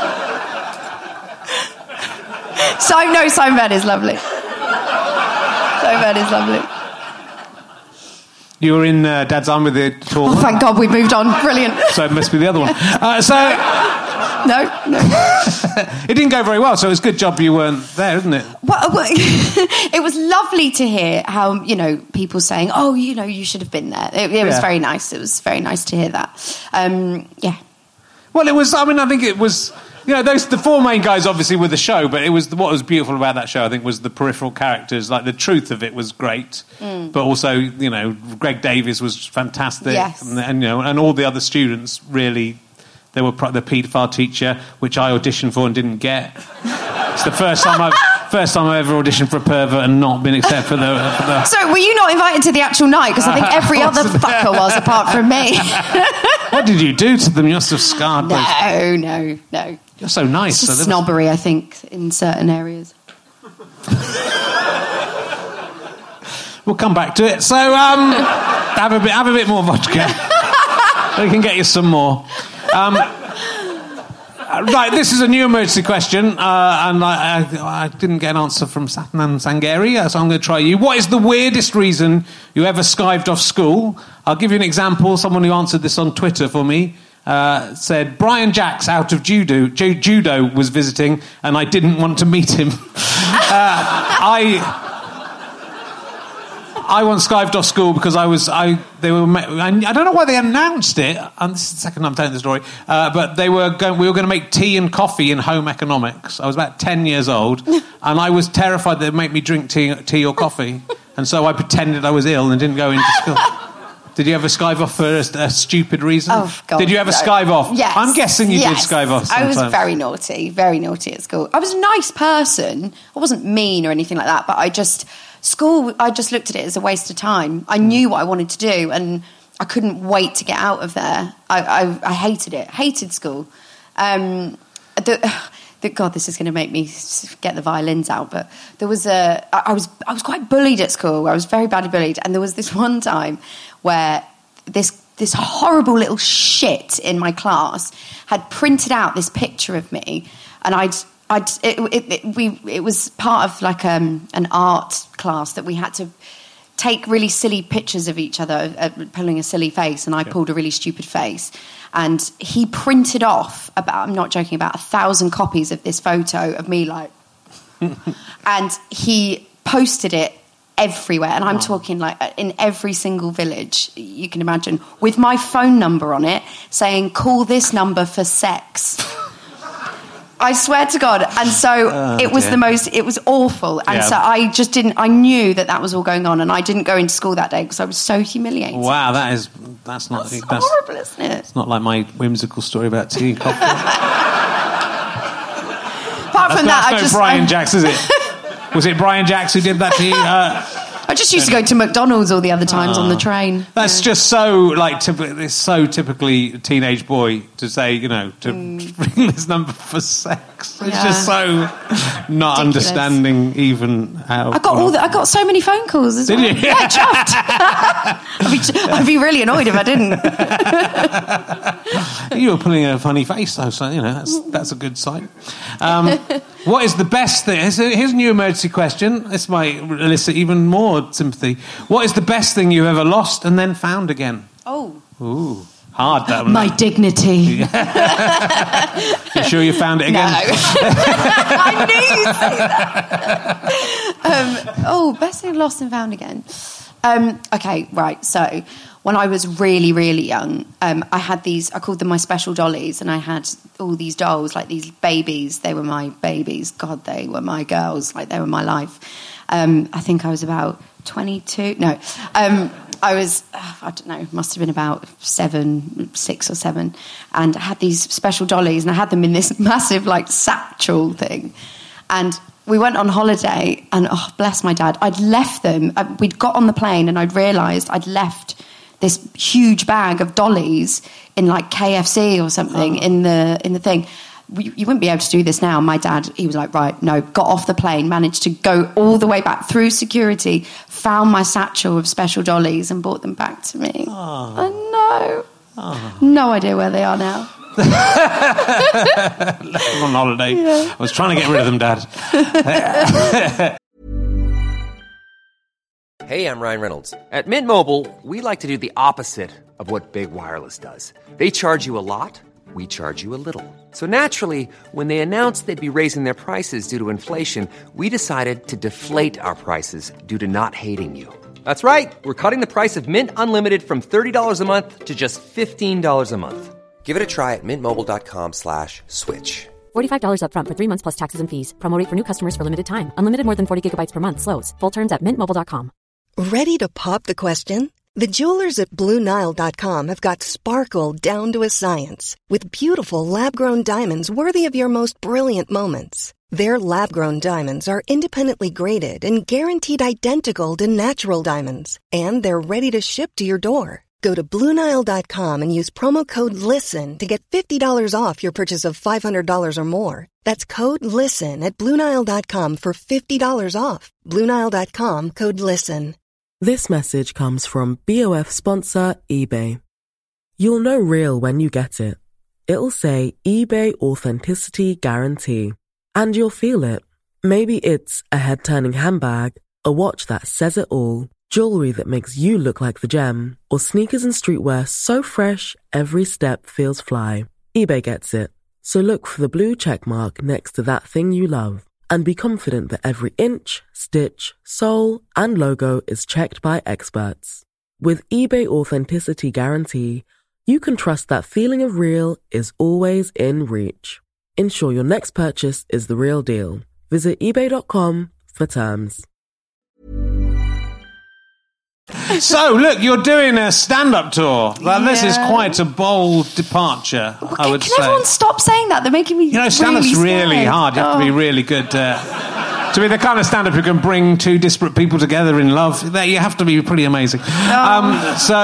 So, no, Simon Bird is lovely. Simon Bird is lovely. You were in uh, Dad's Arm with the tall Oh, one. thank God we moved on. Brilliant. So it must be the other one. Uh, so No, no. it didn't go very well, so it's a good job you weren't there, isn't it? Well, well, it was lovely to hear how, you know, people saying, oh, you know, you should have been there. It, it was Yeah. very nice. It was very nice to hear that. Um, yeah. Well, it was, I mean, I think it was, you know, those the four main guys obviously were the show, but it was what was beautiful about that show, I think, was the peripheral characters. Like, the truth of it was great, mm. but also, you know, Greg Davies was fantastic. Yes. And, and, you know, and all the other students really, they were pro- the paedophile teacher, which I auditioned for and didn't get. It's the first time I've... First time I've ever auditioned for a pervert and not been accepted for the... For the... So, were you not invited to the actual night? Because I think every other fucker was, apart from me. What did you do to them? You must have scarred those... No, no, no. You're so nice. It's just so snobbery, I think, in certain areas. We'll come back to it. So, um, have a bit, have a bit more vodka. We can get you some more. Um, right, this is a new emergency question, uh, and I, I, I didn't get an answer from Satnam Sangari, so I'm going to try you. What is the weirdest reason you ever skived off school? I'll give you an example. Someone who answered this on Twitter for me uh, said, Brian Jacks out of judo, ju- judo was visiting, and I didn't want to meet him. uh, I... I once skived off school because I was I they were I, I don't know why they announced it, and this is the second time I'm telling the story, uh, but they were going, we were going to make tea and coffee in home economics. I was about ten years old, and I was terrified they'd make me drink tea, tea or coffee, and so I pretended I was ill and didn't go into school. Did you ever skive off for a, a stupid reason? Oh, God. Did you ever no. skive off? Yes. I'm guessing you yes. did skive off sometimes. I was very naughty, very naughty at school. I was a nice person. I wasn't mean or anything like that, but I just... School, I just looked at it as a waste of time. I knew what I wanted to do, and I couldn't wait to get out of there. I, I, I hated it. Hated school. Um, the, the, God, this is going to make me get the violins out. But there was a. I was I was quite bullied at school. I was very badly bullied, and there was this one time where this this horrible little shit in my class had printed out this picture of me, and I'd. I'd, it, it, it, we, it was part of like um, an art class that we had to take really silly pictures of each other, uh, pulling a silly face, and I pulled a really stupid face. And he printed off about, I'm not joking, about a thousand copies of this photo of me, like, and he posted it everywhere. And I'm oh. talking like in every single village you can imagine, with my phone number on it, saying, call this number for sex. I swear to God. And so oh, it was dear. the most, it was awful. And yeah. so I just didn't, I knew that that was all going on, and I didn't go into school that day because I was so humiliated. Wow, that is, that's not... That's that's, horrible, isn't it? It's not like my whimsical story about tea and coffee. Apart from that's that, no I just... Brian I, Jacks, is it? Was it Brian Jacks who did that to you? Uh, I just used to go to McDonald's all the other times oh, on the train. That's yeah. just so like typ- it's so typically a teenage boy to say, you know, to mm. ring this number for sex. It's yeah. just so not Ridiculous. understanding even how. I got all the, I got so many phone calls as Did well. you? Yeah, chuffed. I'd, be, I'd be really annoyed if I didn't. You were putting a funny face though, so you know that's that's a good sign. Um, what is the best thing? Here's a, here's a new emergency question. This might elicit even more sympathy. What is the best thing you've ever lost and then found again? Oh. Ooh. Hard, that one. My dignity. You sure you found it again? No. I knew you'd say that. Um, oh, best thing lost and found again. Um, okay, right. So when I was really, really young, um, I had these, I called them my special dollies, and I had all these dolls, like these babies. They were my babies. God, they were my girls. Like, they were my life. Um, I think I was about twenty-two. No. Um, I was, I don't know, must have been about seven, six or seven. And I had these special dollies, and I had them in this massive, like, satchel thing. And we went on holiday, and, oh, bless my dad, I'd left them. We'd got on the plane, and I'd realised I'd left this huge bag of dollies in, like, K F C or something oh. in the in the thing. You, you wouldn't be able to do this now. My dad, he was like, right, no, got off the plane, managed to go all the way back through security, found my satchel of special dollies and brought them back to me. Oh, oh no. Oh. No idea where they are now. Left them on holiday. Yeah. I was trying to get rid of them, Dad. Hey, I'm Ryan Reynolds. At Mint Mobile, we like to do the opposite of what Big Wireless does. They charge you a lot. We charge you a little. So naturally, when they announced they'd be raising their prices due to inflation, we decided to deflate our prices due to not hating you. That's right. We're cutting the price of Mint Unlimited from thirty dollars a month to just fifteen dollars a month. Give it a try at mintmobile.com slash switch. forty-five dollars up front for three months plus taxes and fees. Promo rate for new customers for limited time. Unlimited more than forty gigabytes per month. Slows full terms at mint mobile dot com. Ready to pop the question? The jewelers at Blue Nile dot com have got sparkle down to a science with beautiful lab-grown diamonds worthy of your most brilliant moments. Their lab-grown diamonds are independently graded and guaranteed identical to natural diamonds, and they're ready to ship to your door. Go to Blue Nile dot com and use promo code LISTEN to get fifty dollars off your purchase of five hundred dollars or more. That's code LISTEN at Blue Nile dot com for fifty dollars off. Blue Nile dot com, code LISTEN. This message comes from B O F sponsor eBay. You'll know real when you get it. It'll say eBay Authenticity Guarantee. And you'll feel it. Maybe it's a head-turning handbag, a watch that says it all, jewelry that makes you look like the gem, or sneakers and streetwear so fresh every step feels fly. eBay gets it. So look for the blue check mark next to that thing you love. And be confident that every inch, stitch, sole, and logo is checked by experts. With eBay Authenticity Guarantee, you can trust that feeling of real is always in reach. Ensure your next purchase is the real deal. Visit ebay dot com for terms. So, look, you're doing a stand-up tour. Like, yeah. This is quite a bold departure, well, I would can say. Can everyone stop saying that? They're making me You know, stand-up's really, really hard. You have oh. to be really good uh, to be the kind of stand-up who can bring two disparate people together in love. You have to be pretty amazing. Oh. Um, so...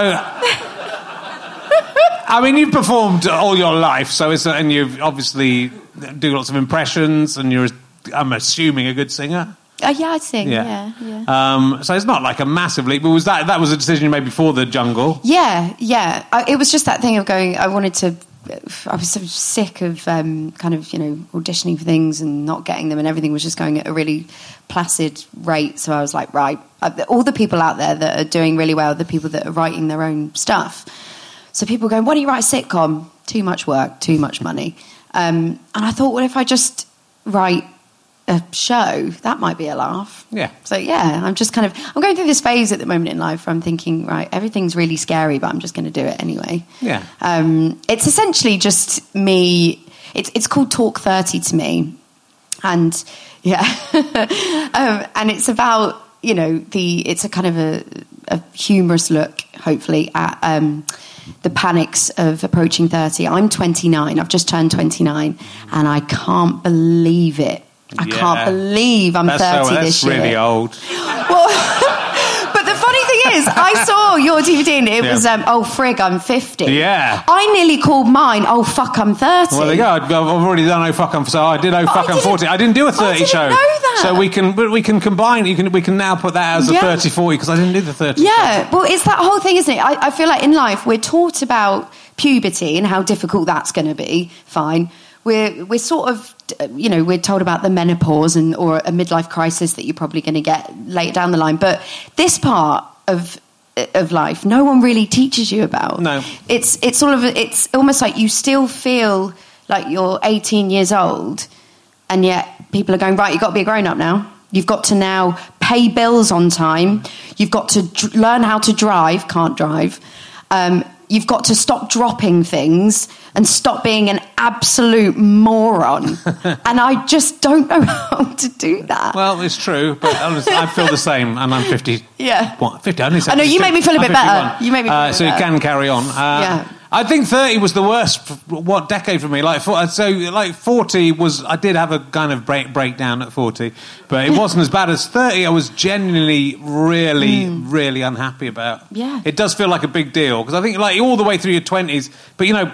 I mean, you've performed all your life, so it's, and you've obviously do lots of impressions, and you're, I'm assuming, a good singer. Uh, yeah, I sing. Yeah, yeah. yeah. Um, so it's not like a massive leap, but was that that was a decision you made before the Jungle? Yeah, yeah. I, it was just that thing of going. I wanted to. I was so sick of um, kind of you know auditioning for things and not getting them, and everything was just going at a really placid rate. So I was like, right, all the people out there that are doing really well, the people that are writing their own stuff. So people going, why don't you write a sitcom? Too much work, too much money. Um, and I thought, well, if I just write a show, that might be a laugh. Yeah. So, yeah, I'm just kind of... I'm going through this phase at the moment in life where I'm thinking, right, everything's really scary, but I'm just going to do it anyway. Yeah. Um, it's essentially just me... It's, it's called Talk thirty to me. And, yeah. um, and it's about, you know, the... It's a kind of a, a humorous look, hopefully, at... Um, the panics of approaching thirty. I'm twenty-nine. I've just turned twenty-nine, and I can't believe it. I yeah. can't believe I'm that's thirty so, this that's year. That's really old. Well, is. I saw your D V D and it Yeah. was, um, oh, frig, I'm fifty. Yeah. I nearly called mine, oh, fuck, I'm thirty. Well, there you go. I've I've already done oh fuck I'm so I did oh Oh, fuck I I'm didn't- forty. I didn't do a thirty I didn't show. know that. So we can but we can combine. You can we can now put that as a Yeah. thirty forty because I didn't do the thirty. Yeah, well, it's that whole thing, isn't it? I, I feel like in life we're taught about puberty and how difficult that's going to be. Fine. We're we're sort of, you know, we're told about the menopause and or a midlife crisis that you're probably going to get later down the line. But this part of of life, no one really teaches you about. No. It's it's sort of it's almost like you still feel like you're eighteen years old, and yet people are going, right, you've got to be a grown up now. You've got to now pay bills on time. You've got to dr- learn how to drive. Can't drive. Um, you've got to stop dropping things and stop being an absolute moron. And I just don't know how to do that. Well, it's true, but honestly, I feel the same, and I'm fifty. Yeah. What, fifty? I, only said I know, you fifty. make me feel a I'm bit better. fifty-one. You make me feel a uh, bit So better. you can carry on. Uh, Yeah. I think thirty was the worst. What decade for me? Like for, so, like forty was. I did have a kind of break breakdown at forty, but it wasn't as bad as thirty. I was genuinely, really, really unhappy about. Yeah. It does feel like a big deal because I think like all the way through your twenties. But you know,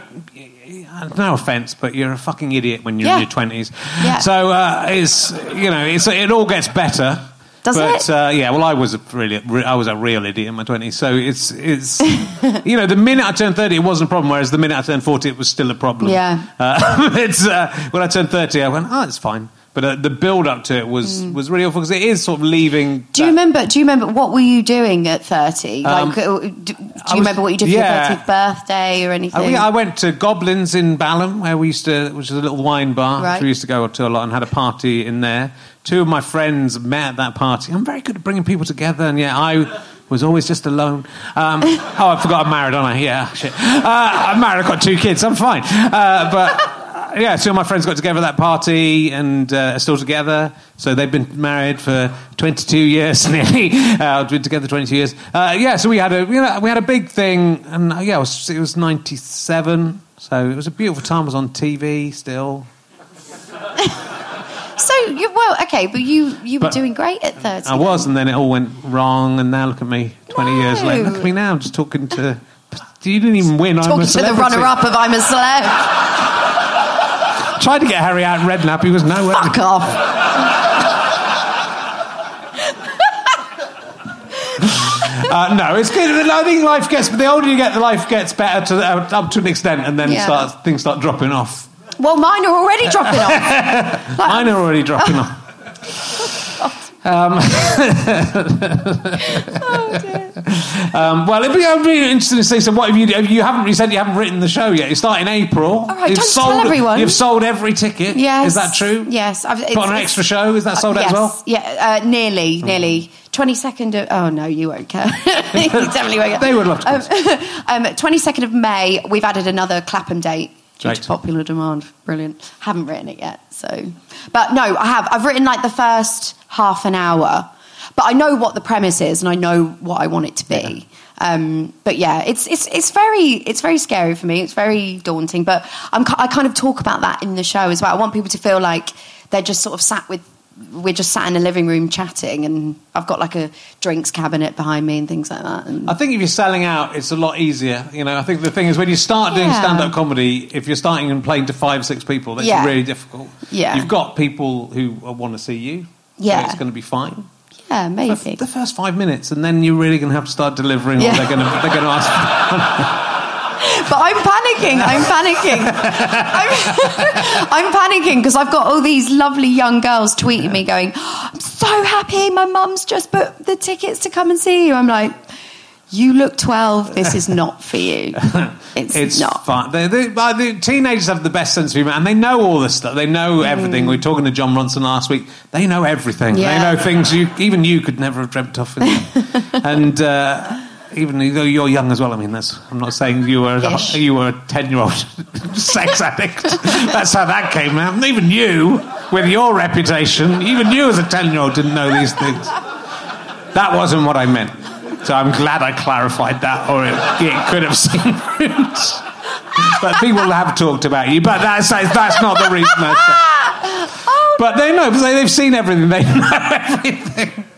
no offense, but you're a fucking idiot when you're Yeah. in your twenties. Yeah. So uh, it's you know, it's it all gets better. Does but, it? Uh, yeah, well, I was a really, re- I was a real idiot in my twenties. So it's, it's, you know, the minute I turned thirty, it wasn't a problem. Whereas the minute I turned forty, it was still a problem. Yeah. Uh, it's uh, when I turned thirty, I went, oh, it's fine. But uh, the build up to it was was really awful because it is sort of leaving. Do you that- remember? Do you remember what were you doing at thirty? Um, Like, uh, do, do you was- remember what you did for yeah. your thirtieth birthday or anything? Oh, yeah, I went to Goblins in Balham, where we used to, which is a little wine bar, Right. which we used to go to a lot, and had a party in there. Two of my friends met at that party. I'm very good at bringing people together, and yeah, I was always just alone. Um, oh, I forgot I'm married, aren't I? Yeah, shit. Uh, I'm married. I've got two kids. I'm fine. Uh, but. Yeah, two of my friends got together at that party and uh, are still together. So they've been married for twenty-two years nearly. Uh, been together twenty-two years. Uh, yeah, so we had a we had, we had a big thing, and uh, yeah, it was, it was ninety-seven. So it was a beautiful time. I was on T V still. So, you, well, okay, but you, you were But doing great at thirty. I was, and then it all went wrong, and now look at me, twenty No. years later. Look at me now, I'm just talking to. You didn't even win. I'm Talking a to the celebrity. runner-up of I'm a Celeb. Tried to get Harry out in Redknapp. He was nowhere. Fuck off. Uh, no, it's good. I think life gets. The older you get, the life gets better to uh, up to an extent, and then Yeah. starts, things start dropping off. Well, mine are already dropping off. Like, Mine are already dropping off. Um, um, well, it'd be, it'd be interesting to see. So, what have you? Have you haven't? You said you haven't written the show yet. You start in April. All right, you've don't sold, tell everyone. You've sold every ticket. Yes. Is that true? Yes. I've, Put on an extra show. Is that sold out yes. as well? Yeah, uh, nearly, nearly. twenty-second of... Oh, no, you won't care. You definitely won't care. They would love to. Um, um, twenty-second of May, we've added another Clapham date due Right. to popular demand. Brilliant. Haven't written it yet, so... But no, I have. I've written, like, the first half an hour. But I know what the premise is, and I know what I want it to be. Yeah. Um, but yeah, it's it's it's very it's very scary for me. It's very daunting. But I'm I kind of talk about that in the show as well. I want people to feel like they're just sort of sat with we're just sat in a living room chatting, and I've got like a drinks cabinet behind me and things like that. And I think if you're selling out, it's a lot easier. You know, I think the thing is when you start doing Yeah. stand-up comedy, if you're starting and playing to five, six people, that's Yeah. really difficult. Yeah. You've got people who want to see you. Yeah. So it's going to be fine. yeah, The, maybe. the first five minutes, and then you're really going to have to start delivering Yeah. what they're going to they're going to ask for. But I'm panicking. I'm panicking. I'm, I'm panicking because I've got all these lovely young girls tweeting me going, I'm so happy my mum's just booked the tickets to come and see you. I'm like, you look twelve. This is not for you. It's, It's not. fun. They, they, but the teenagers have the best sense of humour, and they know all this stuff. They know everything. We were talking to John Ronson last week. They know everything. Yeah. They know things you even you could never have dreamt of. And uh, even though you're young as well, I mean, that's, I'm not saying you were Ish. you were a ten-year-old sex addict. That's how that came out. And even you, with your reputation, even you as a ten-year-old didn't know these things. That wasn't what I meant. So I'm glad I clarified that, or it, it could have seemed rude. But people have talked about you, but that's that's not the reason I said. But they know, because they've seen everything. They know everything.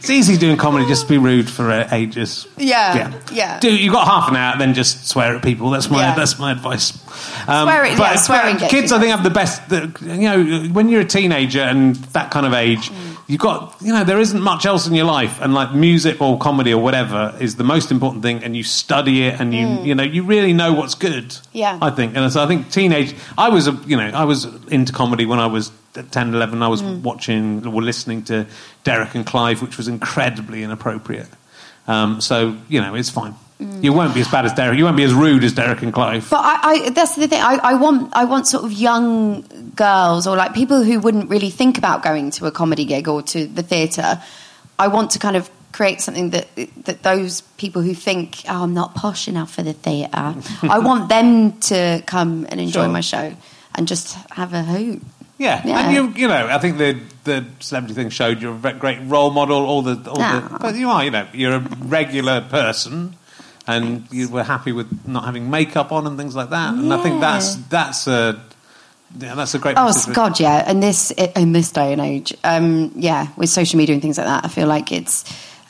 It's easy doing comedy, just to be rude for uh, ages. Yeah, yeah. yeah. Do you've got half an hour, then just swear at people. That's my Yeah. that's my advice. Um, Swear it- but, yeah, swearing but gets kids, you I think, have the best. The, you know, when you're a teenager and that kind of age, Mm. you've got you know there isn't much else in your life, and like music or comedy or whatever is the most important thing, and you study it, and you Mm. you know you really know what's good. Yeah. I think, and so I think teenage. I was a you know I was into comedy when I was ten, eleven. I was Mm. watching or listening to Derek and Clive, which was incredibly inappropriate. Um, so you know it's fine. Mm. You won't be as bad as Derek. You won't be as rude as Derek and Clive. But I, I, that's the thing. I, I want, I want sort of young girls or like people who wouldn't really think about going to a comedy gig or to the theatre. I want to kind of create something that that those people who think, oh, I'm not posh enough for the theatre. I want them to come and enjoy Sure. my show and just have a hoot. Yeah, Yeah. and you you know I think the the celebrity thing showed you're a ve- great role model. All the all Ah. the but you are you know you're a regular person. And you were happy with not having makeup on and things like that, and I think Yeah. that's that's a yeah, that's a great. Oh message. God, yeah. And this in this day and age, um, yeah, with social media and things like that, I feel like it's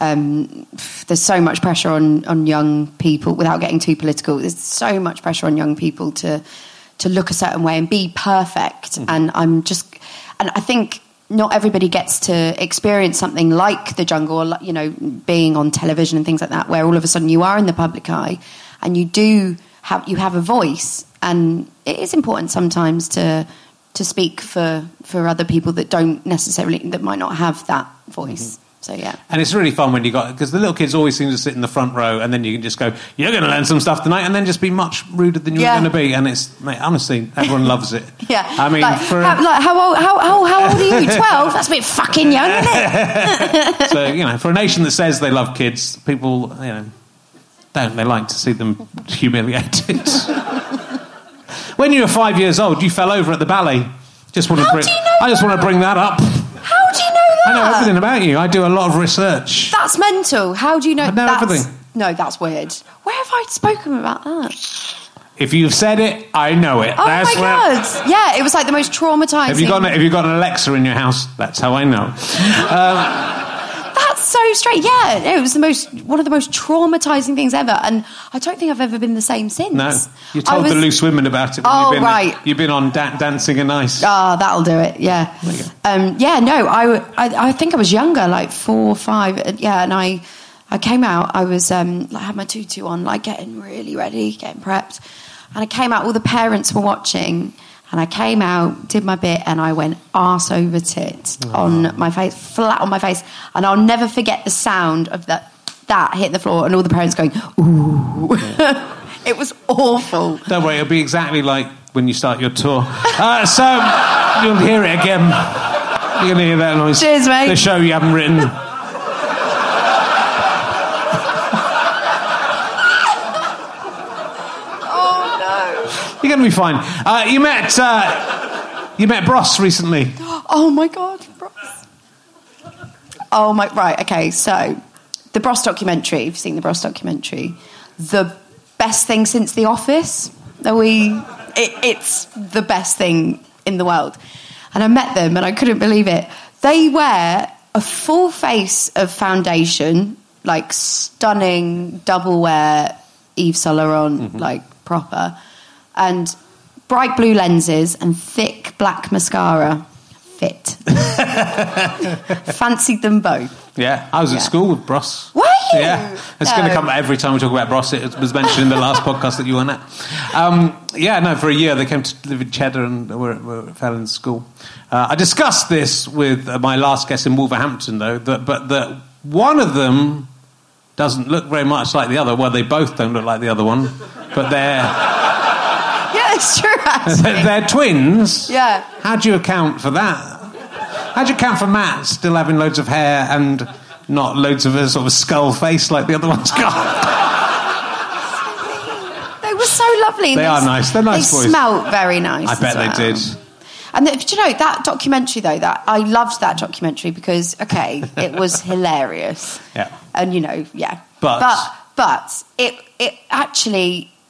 um, there's so much pressure on on young people. Without getting too political, there's so much pressure on young people to to look a certain way and be perfect. Mm-hmm. And I'm just, and I think not everybody gets to experience something like The Jungle, or, you know, being on television and things like that, where all of a sudden you are in the public eye and you do have you have a voice, and it is important sometimes to to speak for for other people that don't necessarily that might not have that voice. Mm-hmm. So yeah. And it's really fun when you got because the little kids always seem to sit in the front row, and then you can just go, "You're going to learn some stuff tonight," and then just be much ruder than you're Yeah. going to be. And it's mate, honestly, everyone loves it. Yeah, I mean, like, for how, like, how old? How, how, how old are you? Twelve? That's a bit fucking young, isn't it? so you know, for a nation that says they love kids, people you know don't. They like to see them humiliated. When you were five years old, you fell over at the ballet. Just want to How bring. do you know I just want to bring that up. How do you know that? I know everything about you. I do a lot of research. That's mental. How do you know? I know that's, everything. No, that's weird. Where have I spoken about that? If you've said it, I know it. Oh That's my where- god! Yeah, it was like the most traumatizing. Have you got an, have you got an Alexa in your house? That's how I know. Um, That's so strange. Yeah, it was the most one of the most traumatizing things ever, and I don't think I've ever been the same since. no, you I told was- the loose women about it. When Oh, you've been, right. You've been on da- Dancing and Ice. Ah, that'll do it. Yeah. There you go. Um, yeah. No, I, I, I think I was younger, like four or five. uh, Yeah, and I, I came out. I was um, like, I had my tutu on, like getting really ready, getting prepped, and I came out. All the parents were watching, and I came out, did my bit, and I went arse over tit on my face, flat on my face, and I'll never forget the sound of that that hitting the floor, and all the parents going, "Ooh." It was awful. Don't worry, it'll be exactly like when you start your tour. Uh, so you'll hear it again. You're going to hear that noise. Cheers, mate. The show you haven't written. You're going to be fine. Uh, you met uh, you met Bros recently. Oh my god, Bros. Oh my right, okay, so the Bros documentary, if you've seen the Bros documentary, the best thing since The Office. Are we it, it's the best thing in the world. And I met them and I couldn't believe it. They wear a full face of foundation, like stunning double wear Yves Saint Laurent, Mm-hmm. like proper, and bright blue lenses and thick black mascara. Fit. Fancied them both. Yeah, I was at Yeah. school with Bros. Were you? Yeah, it's No. going to come every time we talk about Bros. It was mentioned in the last podcast that you were at. Um, yeah, no, for a year they came to live in Cheddar and were, were at Fallon's school. Uh, I discussed this with uh, my last guest in Wolverhampton, though, that, but that one of them doesn't look very much like the other. Well, they both don't look like the other one, but they're Yeah, it's true, actually. they're twins. Yeah. How do you account for that? How do you account for Matt still having loads of hair and not loads of a sort of skull face like the other one's got? They were so lovely. They are nice. They're nice They boys. smelt very nice. I as bet well. they did. And the, do you know that documentary though? That I loved that documentary because okay, it was hilarious. Yeah. And you know, yeah. But- but but it it actually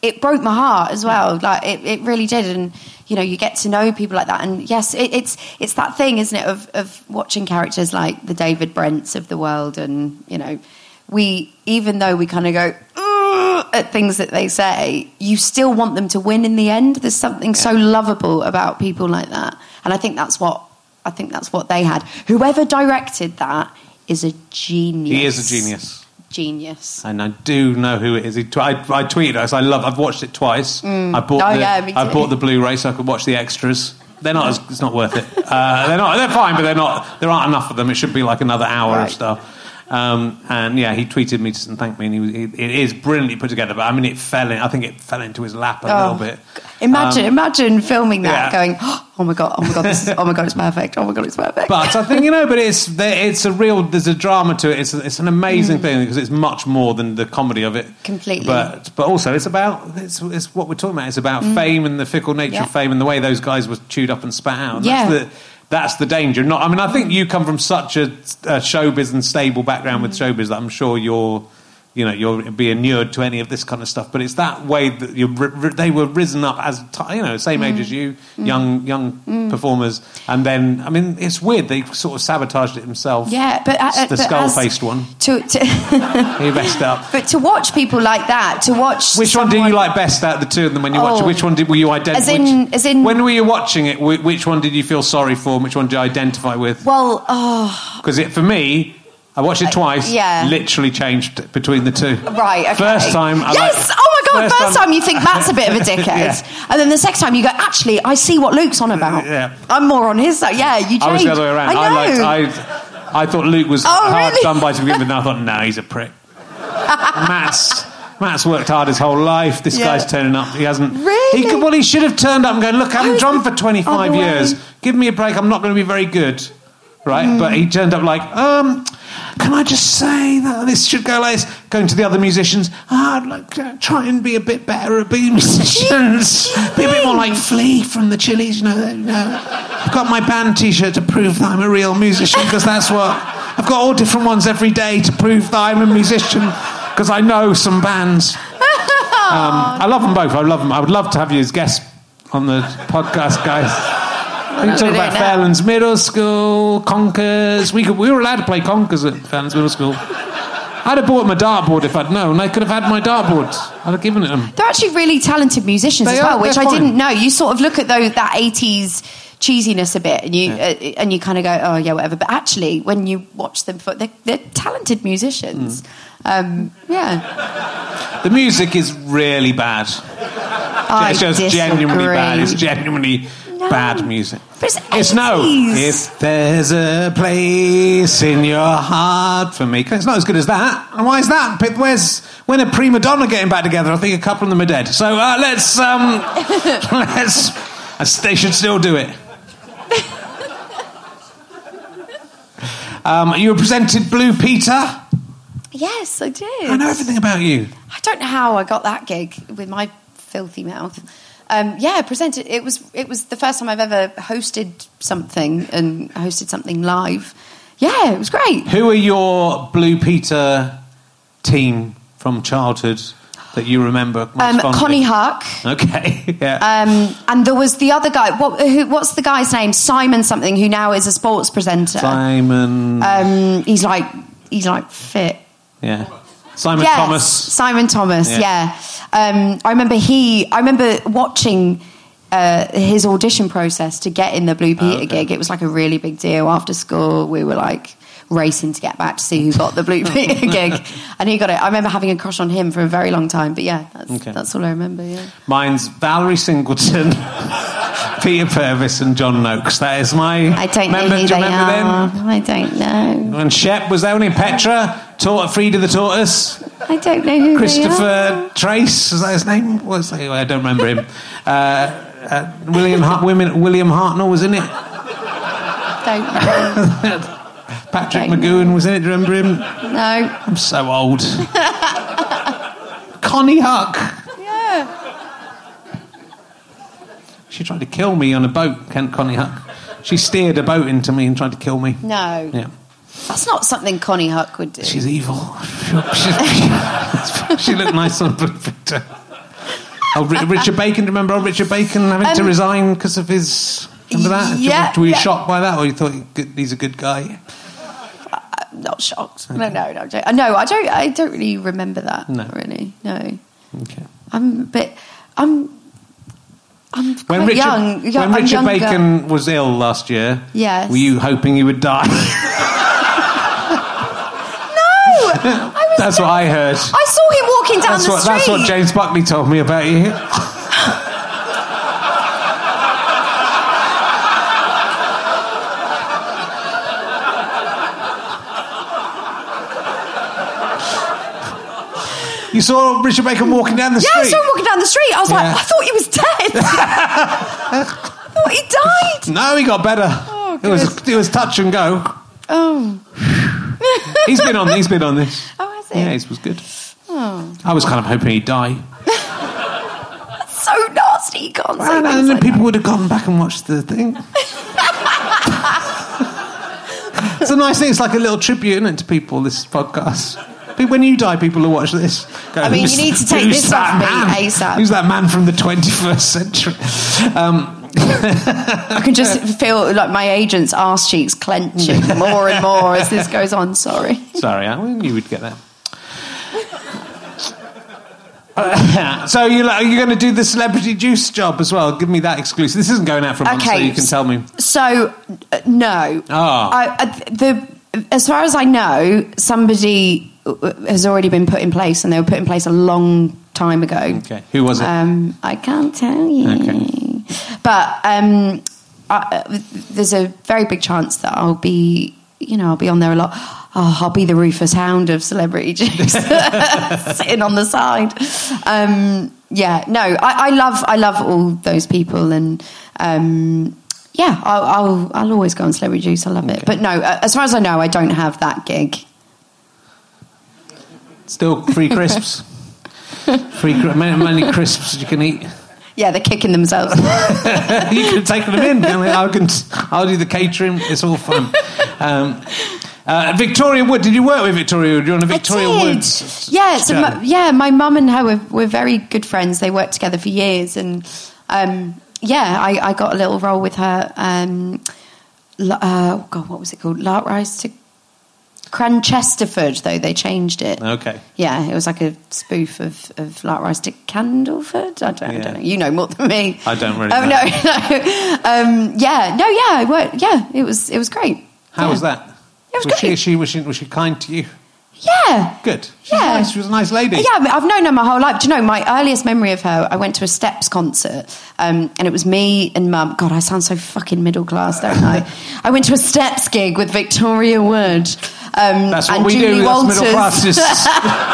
it broke my heart as well. Like it, it really did. And you know, you get to know people like that. And yes, it, it's it's that thing, isn't it, of of watching characters like the David Brents of the world, and you know, we even though we kind of go "Ugh," at things that they say, you still want them to win in the end. There's something yeah. so lovable about people like that, and I think that's what I think that's what they had. Whoever directed that is a genius. He is a genius. Genius. And I do know who it is. He, I, I tweeted us. I love. I've watched it twice. Mm. I bought. Oh, the, yeah, me too. I bought the Blu-ray so I could watch the extras. They're not. As, it's not worth it. Uh, they're not. They're fine, but they're not. There aren't enough of them. It should be like another hour right. of stuff. Um, and yeah, he tweeted me to thank me, and he, was, he it is brilliantly put together. But I mean, it fell in. I think it fell into his lap a oh, little bit. Imagine, um, imagine filming that, yeah. going, oh my god, oh my god, this is, oh my god, it's perfect. Oh my god, it's perfect. But I think you know, but it's it's a real. There's a drama to it. It's it's an amazing mm. thing because it's much more than the comedy of it. Completely. But but also it's about it's, it's what we're talking about. It's about mm. fame and the fickle nature yeah. of fame and the way those guys were chewed up and spat out. And yeah. That's the, That's the danger. Not, I mean, I think you come from such a, a showbiz and stable background mm. with showbiz that I'm sure you're, you know, you'll be inured to any of this kind of stuff. But it's that way that you they were risen up as t- you know, same mm. age as you, mm. young young mm. performers, and then I mean, it's weird they sort of sabotaged it himself. Yeah, but uh, the but skull-faced one. To, to he messed up. But to watch people like that, to watch which someone... one do you like best out of the two of them when you oh. watch it? Which one did were you identify? As in, as in, when were you watching it? Which one did you feel sorry for? And which one did you identify with? Well, oh, because it for me. I watched it twice. Uh, yeah. Literally changed between the two. Right, okay. First time... I yes! like, oh my God, first, first time, time you think that's a bit of a dickhead. yeah. And then the second time you go, actually, I see what Luke's on about. Yeah. I'm more on his side. Yeah, you changed. I was the other way around. I know. I, liked, I, I thought Luke was oh, hard really? done by to begin with, and I thought, no, he's a prick. Matt's... Matt's worked hard his whole life. This yeah. guy's turning up. He hasn't... Really? He could, well, he should have turned up and gone, look, I haven't drawn for twenty-five years. Give me a break. I'm not going to be very good. Right? Mm. But he turned up like, um... can I just say that this should go like this? Going to the other musicians, oh, I'd like to try and be a bit better at being musicians. Be a bit more like Flea from the Chili's, you know. You know. I've got my band T-shirt to prove that I'm a real musician, because that's what... I've got all different ones every day to prove that I'm a musician, because I know some bands. Um, I love them both. I love them. I would love to have you as guests on the podcast, guys. We can talk about Fairlands Middle School, Conkers. We could, we were allowed to play Conkers at Fairlands Middle School. I'd have bought them a dartboard if I'd known. I could have had my dartboard. I'd have given it them. They're actually really talented musicians they as well, are, which I fine. didn't know. You sort of look at those, that eighties cheesiness a bit, and you yeah. uh, and you kind of go, oh yeah, whatever. But actually, when you watch them, they're, they're talented musicians. Mm. Um, yeah. The music is really bad. I it's just disagree. genuinely bad. It's genuinely no. bad music. It's, it's no. If there's a place in your heart for me, it's not as good as that. And why is that? Where's when a prima donna getting back together? I think a couple of them are dead. So uh, let's um, let's. They should still do it. um, you were presented Blue Peter. Yes, I did. I know everything about you. I don't know how I got that gig with my filthy mouth. Um, yeah, I presented. It was it was the first time I've ever hosted something and hosted something live. Yeah, it was great. Who are your Blue Peter team from childhood that you remember most um, Connie Huck. Okay, yeah. Um, and there was the other guy. What? Who, what's the guy's name? Simon something. Who now is a sports presenter. Simon. Um, he's like he's like fit. Yeah. Simon yes, Thomas. Simon Thomas, yeah. yeah. Um, I remember he. I remember watching uh, his audition process to get in the Blue Peter oh, okay. gig. It was like a really big deal. After school, we were like racing to get back to see who got the Blue Peter gig, and he got it. I remember having a crush on him for a very long time. But yeah, that's, okay. that's all I remember. Yeah. Mine's Valerie Singleton, Peter Purvis, and John Noakes. That is my. I don't member, know who do you they remember are. Them? I don't know. And Shep was there, only Petra. Taught Frida the Tortoise. I don't know who Christopher they are. Trace, is that his name? What's that? I don't remember him. Uh, uh, William Hart, women, William Hartnell was in it. Don't know. Patrick don't McGowan know. was in it. Do you remember him? No. I'm so old. Connie Huck. Yeah. She tried to kill me on a boat, Kent Connie Huck. She steered a boat into me and tried to kill me. No. Yeah. That's not something Connie Huck would do. She's evil. she, she looked nice on Blue Peter. Oh, R- Richard Bacon. Remember old Richard Bacon having um, to resign because of his. Remember that? Yeah. Were you yeah. shocked by that, or you thought he's a good guy? I'm not shocked. Okay. No, no, no. Don't, no, I don't. I don't really remember that. No, really. No. Okay. I'm a bit. I'm. I'm quite when Richard, young. young. When I'm Richard younger. Bacon was ill last year, yes. were you hoping he would die? No, I was that's what I heard. I saw him walking down that's the what, street. That's what James Buckley told me about you. You saw Richard Bacon walking down the yeah, street? Yeah, I saw him walking down the street. I was yeah. like, I thought he was dead. I thought he died. No, he got better. Oh, it was it was touch and go. Oh. he's been on he's been on this. Oh, has he? Yeah, it was good. Oh. I was kind of hoping he'd die. That's so nasty. You can't say and, that. And then like people that. would have gone back and watched the thing. It's a nice thing. It's like a little tribute, isn't it, to people, this podcast. When you die, people will watch this. Go, I mean, you need to take this off me ASAP. Who's that man from the twenty-first century? Um, I can just feel like my agent's arse cheeks clenching more and more as this goes on. Sorry. Sorry, I knew we'd get that. Uh, so you, you're going to do the Celebrity Juice job as well? Give me that exclusive. This isn't going out for a month, okay, so you can tell me. So, uh, no. Oh. I, uh, the, as far as I know, somebody has already been put in place, and they were put in place a long time ago. Okay. Who was it? Um, I can't tell you. Okay. But um, I, there's a very big chance that I'll be, you know, I'll be on there a lot. Oh, I'll be the Rufus Hound of Celebrity Juice, sitting on the side. Um, yeah, no, I, I love, I love all those people, and um, yeah, I'll, I'll, I'll always go on Celebrity Juice. I love okay. it. But no, as far as I know, I don't have that gig. Still free crisps. Free many crisps you can eat. Yeah, they're kicking themselves. You can take them in. I can. I'll do the catering. It's all fun. Um, uh, Victoria Wood. Did you work with Victoria Wood? You're on a Victoria I did. Wood. Yeah, so my, yeah. My mum and her were, were very good friends. They worked together for years, and um, yeah, I, I got a little role with her. Um, uh, oh God, what was it called? Lark Rise to Cranchesterford, though they changed it. Okay. Yeah, it was like a spoof of, of Lark Rise to Candleford. I don't, yeah. I don't know. You know more than me. I don't really. Oh know. no, no. Um, yeah, no, yeah. I worked, yeah, it was it was great. How yeah. was that? It was, was great. She, she was she was she kind to you? Yeah. Good. She's yeah. nice. She was a nice lady. Yeah, I mean, I've known her my whole life. Do you know, my earliest memory of her, I went to a Steps concert, um, and it was me and Mum. God, I sound so fucking middle class, don't I? I went to a Steps gig with Victoria Wood. Um, That's what and we Julie do. Walters. That's middle class.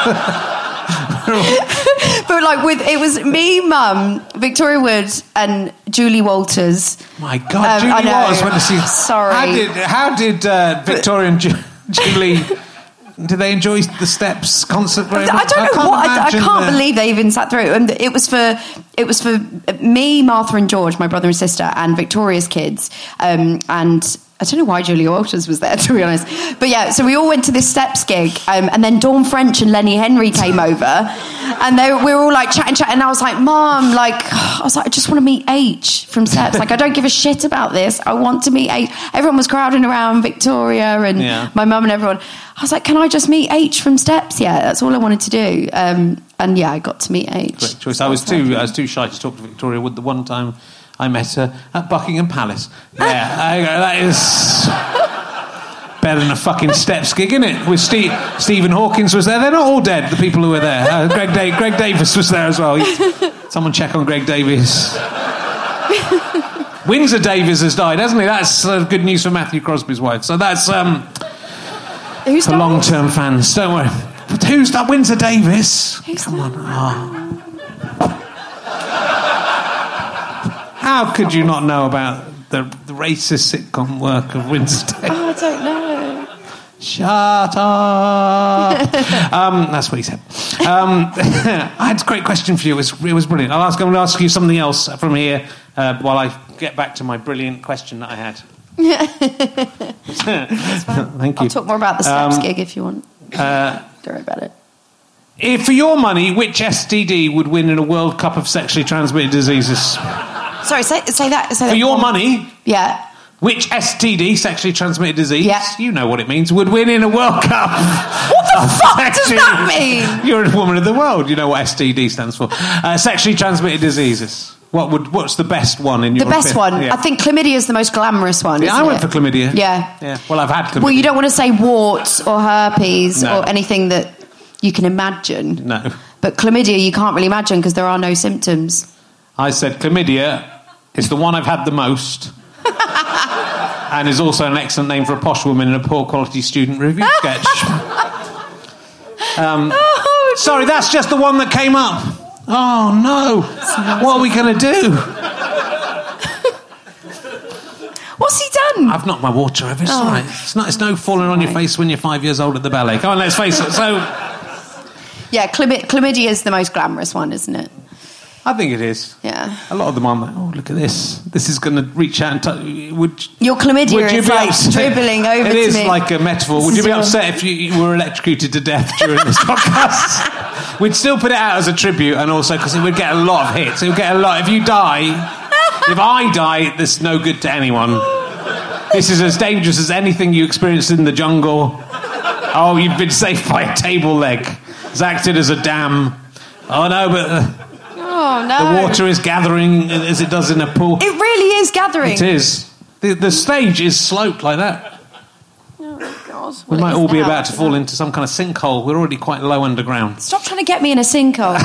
But like with it was me, Mum, Victoria Wood, and Julie Walters. My God, um, Julie Walters went to see. Sorry. How did how did uh, Victoria and Ju- Julie? Did they enjoy the Steps concert very much? I don't know I what. I, I can't the... believe they even sat through it. And it was for it was for me, Martha, and George, my brother and sister, and Victoria's kids. Um, and I don't know why Julia Walters was there, to be honest. But yeah, so we all went to this Steps gig, um, and then Dawn French and Lenny Henry came over, and they we were all like chatting, chatting. And I was like, Mom, like, I was like, I just want to meet H from Steps. Like, I don't give a shit about this. I want to meet H. Everyone was crowding around Victoria and yeah. my mum and everyone. I was like, can I just meet H from Steps? Yeah, that's all I wanted to do. Um, and yeah, I got to meet H. Great choice. I was too I was too shy to talk to Victoria Wood the one time I met her at Buckingham Palace. Yeah, I, that is better than a fucking Steps gig, isn't it? With Steve, Stephen Hawkins was there. They're not all dead, the people who were there. Uh, Greg, da- Greg Davis was there as well. He, someone check on Greg Davis. Windsor Davies has died, hasn't he? That's uh, good news for Matthew Crosby's wife. So that's um, Who's for long-term fans. Don't worry. But who's that? Windsor Davies? Who's Come that? on. Oh. How could you not know about the, the racist sitcom work of Windsor Davies? Oh, I don't know. Shut up. um, that's what he said. Um, I had a great question for you. It was, it was brilliant. I'll ask, I'm going to ask you something else from here uh, while I get back to my brilliant question that I had. Thank you. I'll talk more about the Steps um, gig if you want. Uh, Don't worry about it. If for your money, which S T D would win in a World Cup of sexually transmitted diseases? Sorry, say, say that. Say For that your one. money, Yeah. which S T D, sexually transmitted disease, Yeah. you know what it means, would win in a World Cup? What the fuck does that mean? You're a woman of the world. You know what S T D stands for. Uh, sexually transmitted diseases. What would? What's the best one in your The best opinion? one. Yeah. I think chlamydia is the most glamorous one. Yeah, I isn't went it? for chlamydia. Yeah. Yeah. Well, I've had chlamydia. Well, you don't want to say warts or herpes No. or anything that you can imagine. No. But chlamydia, you can't really imagine because there are no symptoms. I said chlamydia is the one I've had the most. And is also an excellent name for a posh woman in a poor quality student review sketch. um, Oh, sorry, that's just the one that came up. Oh no! What are we going to do? What's he done? I've knocked my water over. It's Oh. all right. It's not. It's no falling on your face when you're five years old at the ballet. Come on, let's face it. So, Yeah, chlamydia, chlamydia is the most glamorous one, isn't it? I think it is. Yeah. A lot of them are like, oh, look at this. This is going to reach out and touch. Would Your chlamydia Would you is be like upset? dribbling over It to is me. like a metaphor. Would This you is be your- upset if you, you were electrocuted to death during this podcast? We'd still put it out as a tribute, and also because it would get a lot of hits. It would get a lot. If you die, if I die, there's no good to anyone. This is as dangerous as anything you experienced in the jungle. Oh, you've been saved by a table leg. It's acted as a dam. Oh no, but uh, oh, no. the water is gathering as it does in a pool. It really is gathering. It is. The, the stage is sloped like that. Oh, God. We Well, might it all is be now. about to fall into some kind of sinkhole. We're already quite low underground. Stop trying to get me in a sinkhole.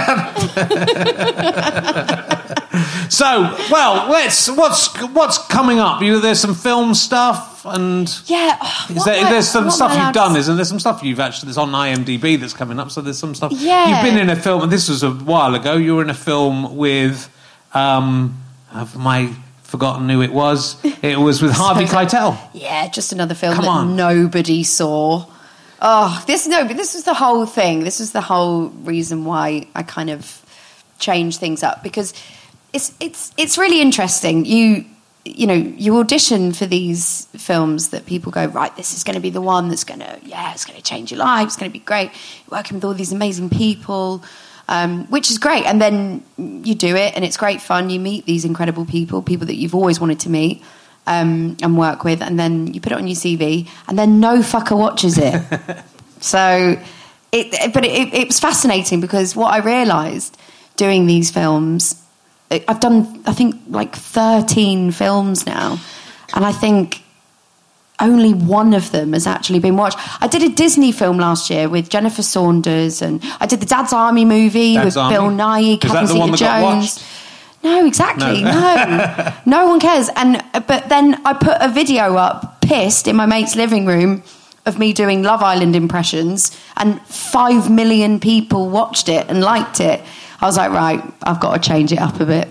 So, well, let's. What's what's coming up? You know, there's some film stuff, and yeah. Oh, is what there, am I- there's some what am stuff I you've allowed done, to- isn't there? There's some stuff you've actually that's on IMDb that's coming up. So there's some stuff. Yeah. You've been in a film, and this was a while ago. You were in a film with. Um, I've my forgotten who it was. It was with Harvey Keitel. Yeah, just another film Come that on. nobody saw. Oh, this no, but this was the whole thing. This was the whole reason why I kind of changed things up, because it's it's it's really interesting. You you know, you audition for these films that people go, right, this is going to be the one that's going to, yeah, it's going to change your life. It's going to be great. You're working with all these amazing people. Um, which is great, and then you do it, and it's great fun. You meet these incredible people, people that you've always wanted to meet um, and work with, and then you put it on your C V, and then no fucker watches it. So, it, but it, it was fascinating, because what I realised doing these films, I've done, I think, like thirteen films now, and I think only one of them has actually been watched. I did a Disney film last year with Jennifer Saunders, and I did the Dad's Army movie Dad's with Army. Bill Nighy, Is that Catherine the one that got Zeta-Jones. watched? No, exactly. No. No. no one cares. And but then I put a video up, pissed, in my mate's living room of me doing Love Island impressions, and five million people watched it and liked it. I was like, right, I've got to change it up a bit.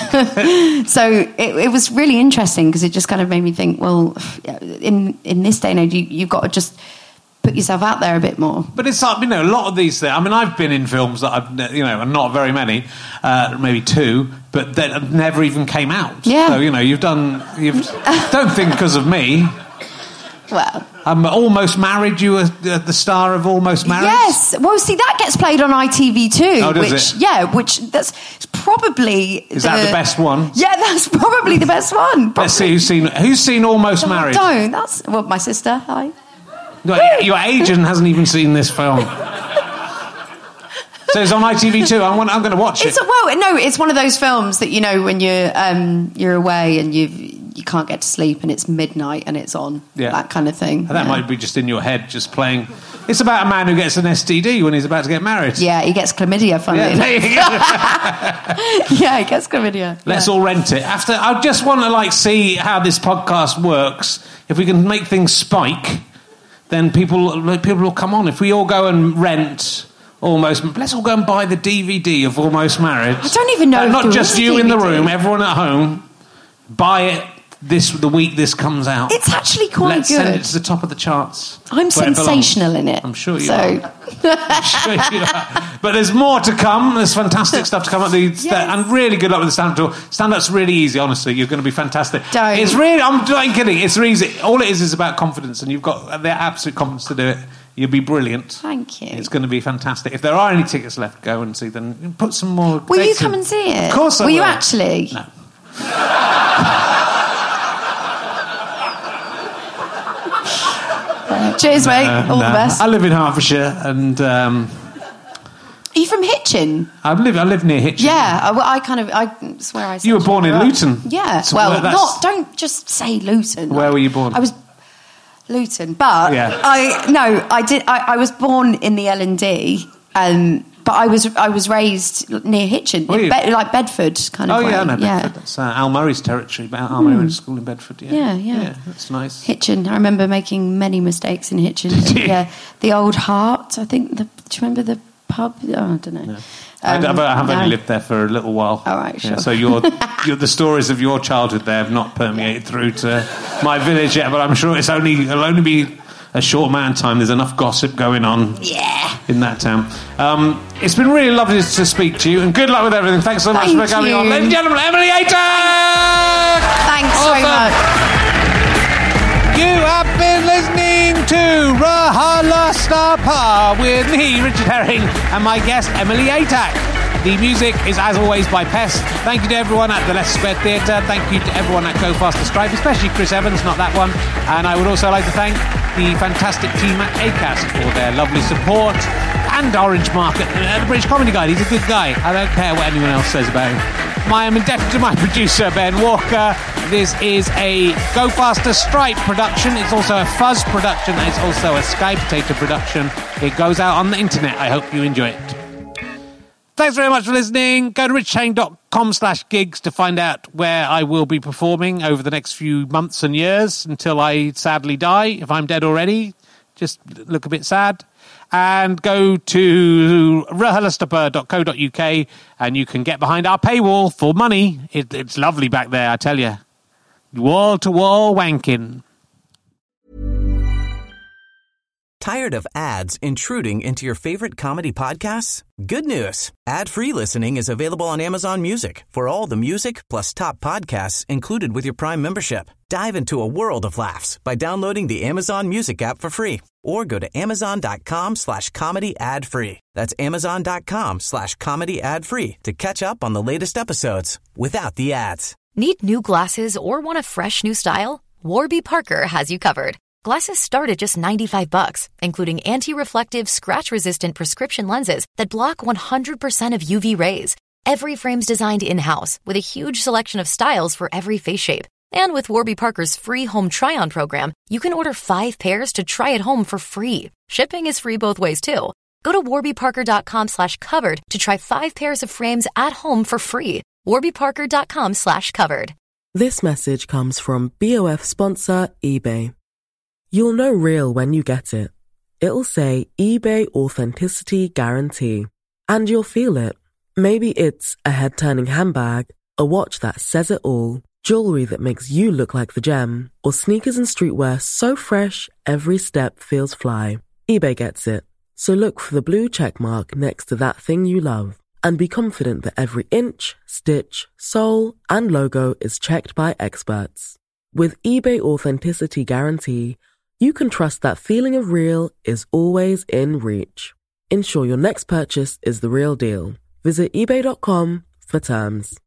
So it, it was really interesting, because it just kind of made me think, well, in in this day and age, you, you've got to just put yourself out there a bit more. But it's like, you know, a lot of these things. I mean, I've been in films that I've, ne- you know, and not very many, uh, maybe two, but that never even came out. Yeah. So, you know, you've done, you've, don't think because of me. Well, I'm Almost Married. You were uh, the star of Almost Married. yes. Well, see, that gets played on I T V too. Oh, does which, it? yeah, which that's probably Is that the best one? Yeah, that's probably the best one. Let's see who's seen who's seen Almost Oh, Married. Don't. That's well, my sister. Hi. No, your agent hasn't even seen this film. So it's on I T V too. I'm, I'm going to watch It's it. a, well, no, it's one of those films that, you know, when you're um, you're away and you you can't get to sleep and it's midnight and it's on, Yeah. that kind of thing. That yeah. might be just in your head, just playing. It's about a man who gets an S T D when he's about to get married. Yeah, he gets chlamydia. Funnily Yeah, enough. there you go. Yeah, he gets chlamydia. Let's yeah. all rent it. After, I just want to like see how this podcast works. If we can make things spike, then people people will come on. If we all go and rent Almost, let's all go and buy the D V D of Almost Married. I don't even know Uh, if not there just is a you in the D V D. room, everyone at home. Buy it this the week this comes out. It's actually quite Let's good. send it to the top of the charts. I'm where it belongs. sensational in it. I'm sure you so. are. I'm sure you are. But there's more to come. There's fantastic stuff to come up. The, Yes. And really good luck with the stand-up tour. Stand-up's really easy, honestly. You're going to be fantastic. Don't. It's really, I'm not kidding. It's easy. All it is is about confidence, and you've got the absolute confidence to do it. You'll be brilliant. Thank you. It's going to be fantastic. If there are any tickets left, go and see them. Put some more. Will you dates come in. and see it? Of course I will. will. you actually? No. uh, cheers, mate. Uh, All no. the best. I live in Hertfordshire, and um, are you from Hitchin? I live. I live near Hitchin. Yeah, I, I kind of. I swear I. You were born in up. Luton. Yeah. So well, where- that's- not. Don't just say Luton. Where were you born? I was Luton, but Yeah. I no, I did. I, I was born in the L and D, um, but I was I was raised near Hitchin, Were in you? Be- like Bedford kind of Oh way. yeah, no, yeah. Bedford. That's uh, Al Murray's territory. But Al Murray went to school in Bedford. Yeah. Yeah, yeah. Yeah, that's nice. Hitchin. I remember making many mistakes in Hitchin. Did you? Yeah, the Old Heart. I think. The, do you remember the pub? Oh, I don't know. No. I, Um, I have only no. lived there for a little while. All right, Yeah, sure. so your, your the stories of your childhood there have not permeated through to my village yet, but I'm sure it's only it'll only be a short amount of time. There's enough gossip going on Yeah. in that town. Um, it's been really lovely to speak to you, and good luck with everything. Thanks so much Thank for coming you. on, ladies and gentlemen. Emily Atack! Thanks so Awesome. much. You have been listening to RHLSTP with me, Richard Herring, and my guest, Emily Atack. The music is, as always, by Pest. Thank you to everyone at the Leicester Square Theatre. Thank you to everyone at Go Faster Stripe, especially Chris Evans, not that one. And I would also like to thank the fantastic team at Acast for their lovely support, and Orange Market, uh, the British Comedy Guide. He's a good guy. I don't care what anyone else says about him. I am indebted to my producer, Ben Walker. This is a Go Faster Stripe production. It's also a Fuzz production. And it's also a Sky Potato production. It goes out on the internet. I hope you enjoy it. Thanks very much for listening. Go to richardherring.com slash gigs to find out where I will be performing over the next few months and years until I sadly die. If I'm dead already, just look a bit sad. And go to r h l s t p dot co dot u k and you can get behind our paywall for money. It, it's lovely back there, I tell you. Wall-to-wall wanking. Tired of ads intruding into your favorite comedy podcasts? Good news. Ad-free listening is available on Amazon Music for all the music plus top podcasts included with your Prime membership. Dive into a world of laughs by downloading the Amazon Music app for free or go to amazon.com slash comedy ad free. That's amazon.com slash comedy ad free to catch up on the latest episodes without the ads. Need new glasses or want a fresh new style? Warby Parker has you covered. Glasses start at just ninety-five bucks, including anti-reflective, scratch-resistant prescription lenses that block one hundred percent of U V rays. Every frame's designed in-house with a huge selection of styles for every face shape. And with Warby Parker's free home try-on program, you can order five pairs to try at home for free. Shipping is free both ways, too. Go to warbyparker.com slash covered to try five pairs of frames at home for free. warbyparker.com slash covered. This message comes from B O F sponsor eBay. You'll know real when you get it. It'll say eBay Authenticity Guarantee. And you'll feel it. Maybe it's a head-turning handbag, a watch that says it all, jewelry that makes you look like the gem, or sneakers and streetwear so fresh every step feels fly. eBay gets it. So look for the blue check mark next to that thing you love and be confident that every inch, stitch, sole, and logo is checked by experts. With eBay Authenticity Guarantee, you can trust that feeling of real is always in reach. Ensure your next purchase is the real deal. Visit ebay dot com for terms.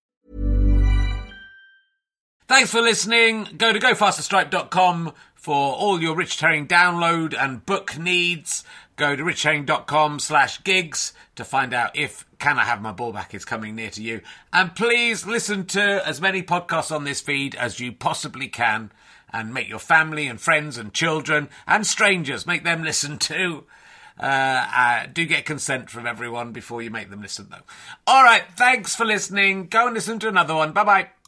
Thanks for listening. Go to go faster stripe dot com for all your Richard Herring download and book needs. Go to richardherring.com slash gigs to find out if Can I Have My Ball Back is coming near to you. And please listen to as many podcasts on this feed as you possibly can. And make your family and friends and children and strangers, make them listen too. Uh, uh, do get consent from everyone before you make them listen, though. All right, thanks for listening. Go and listen to another one. Bye-bye.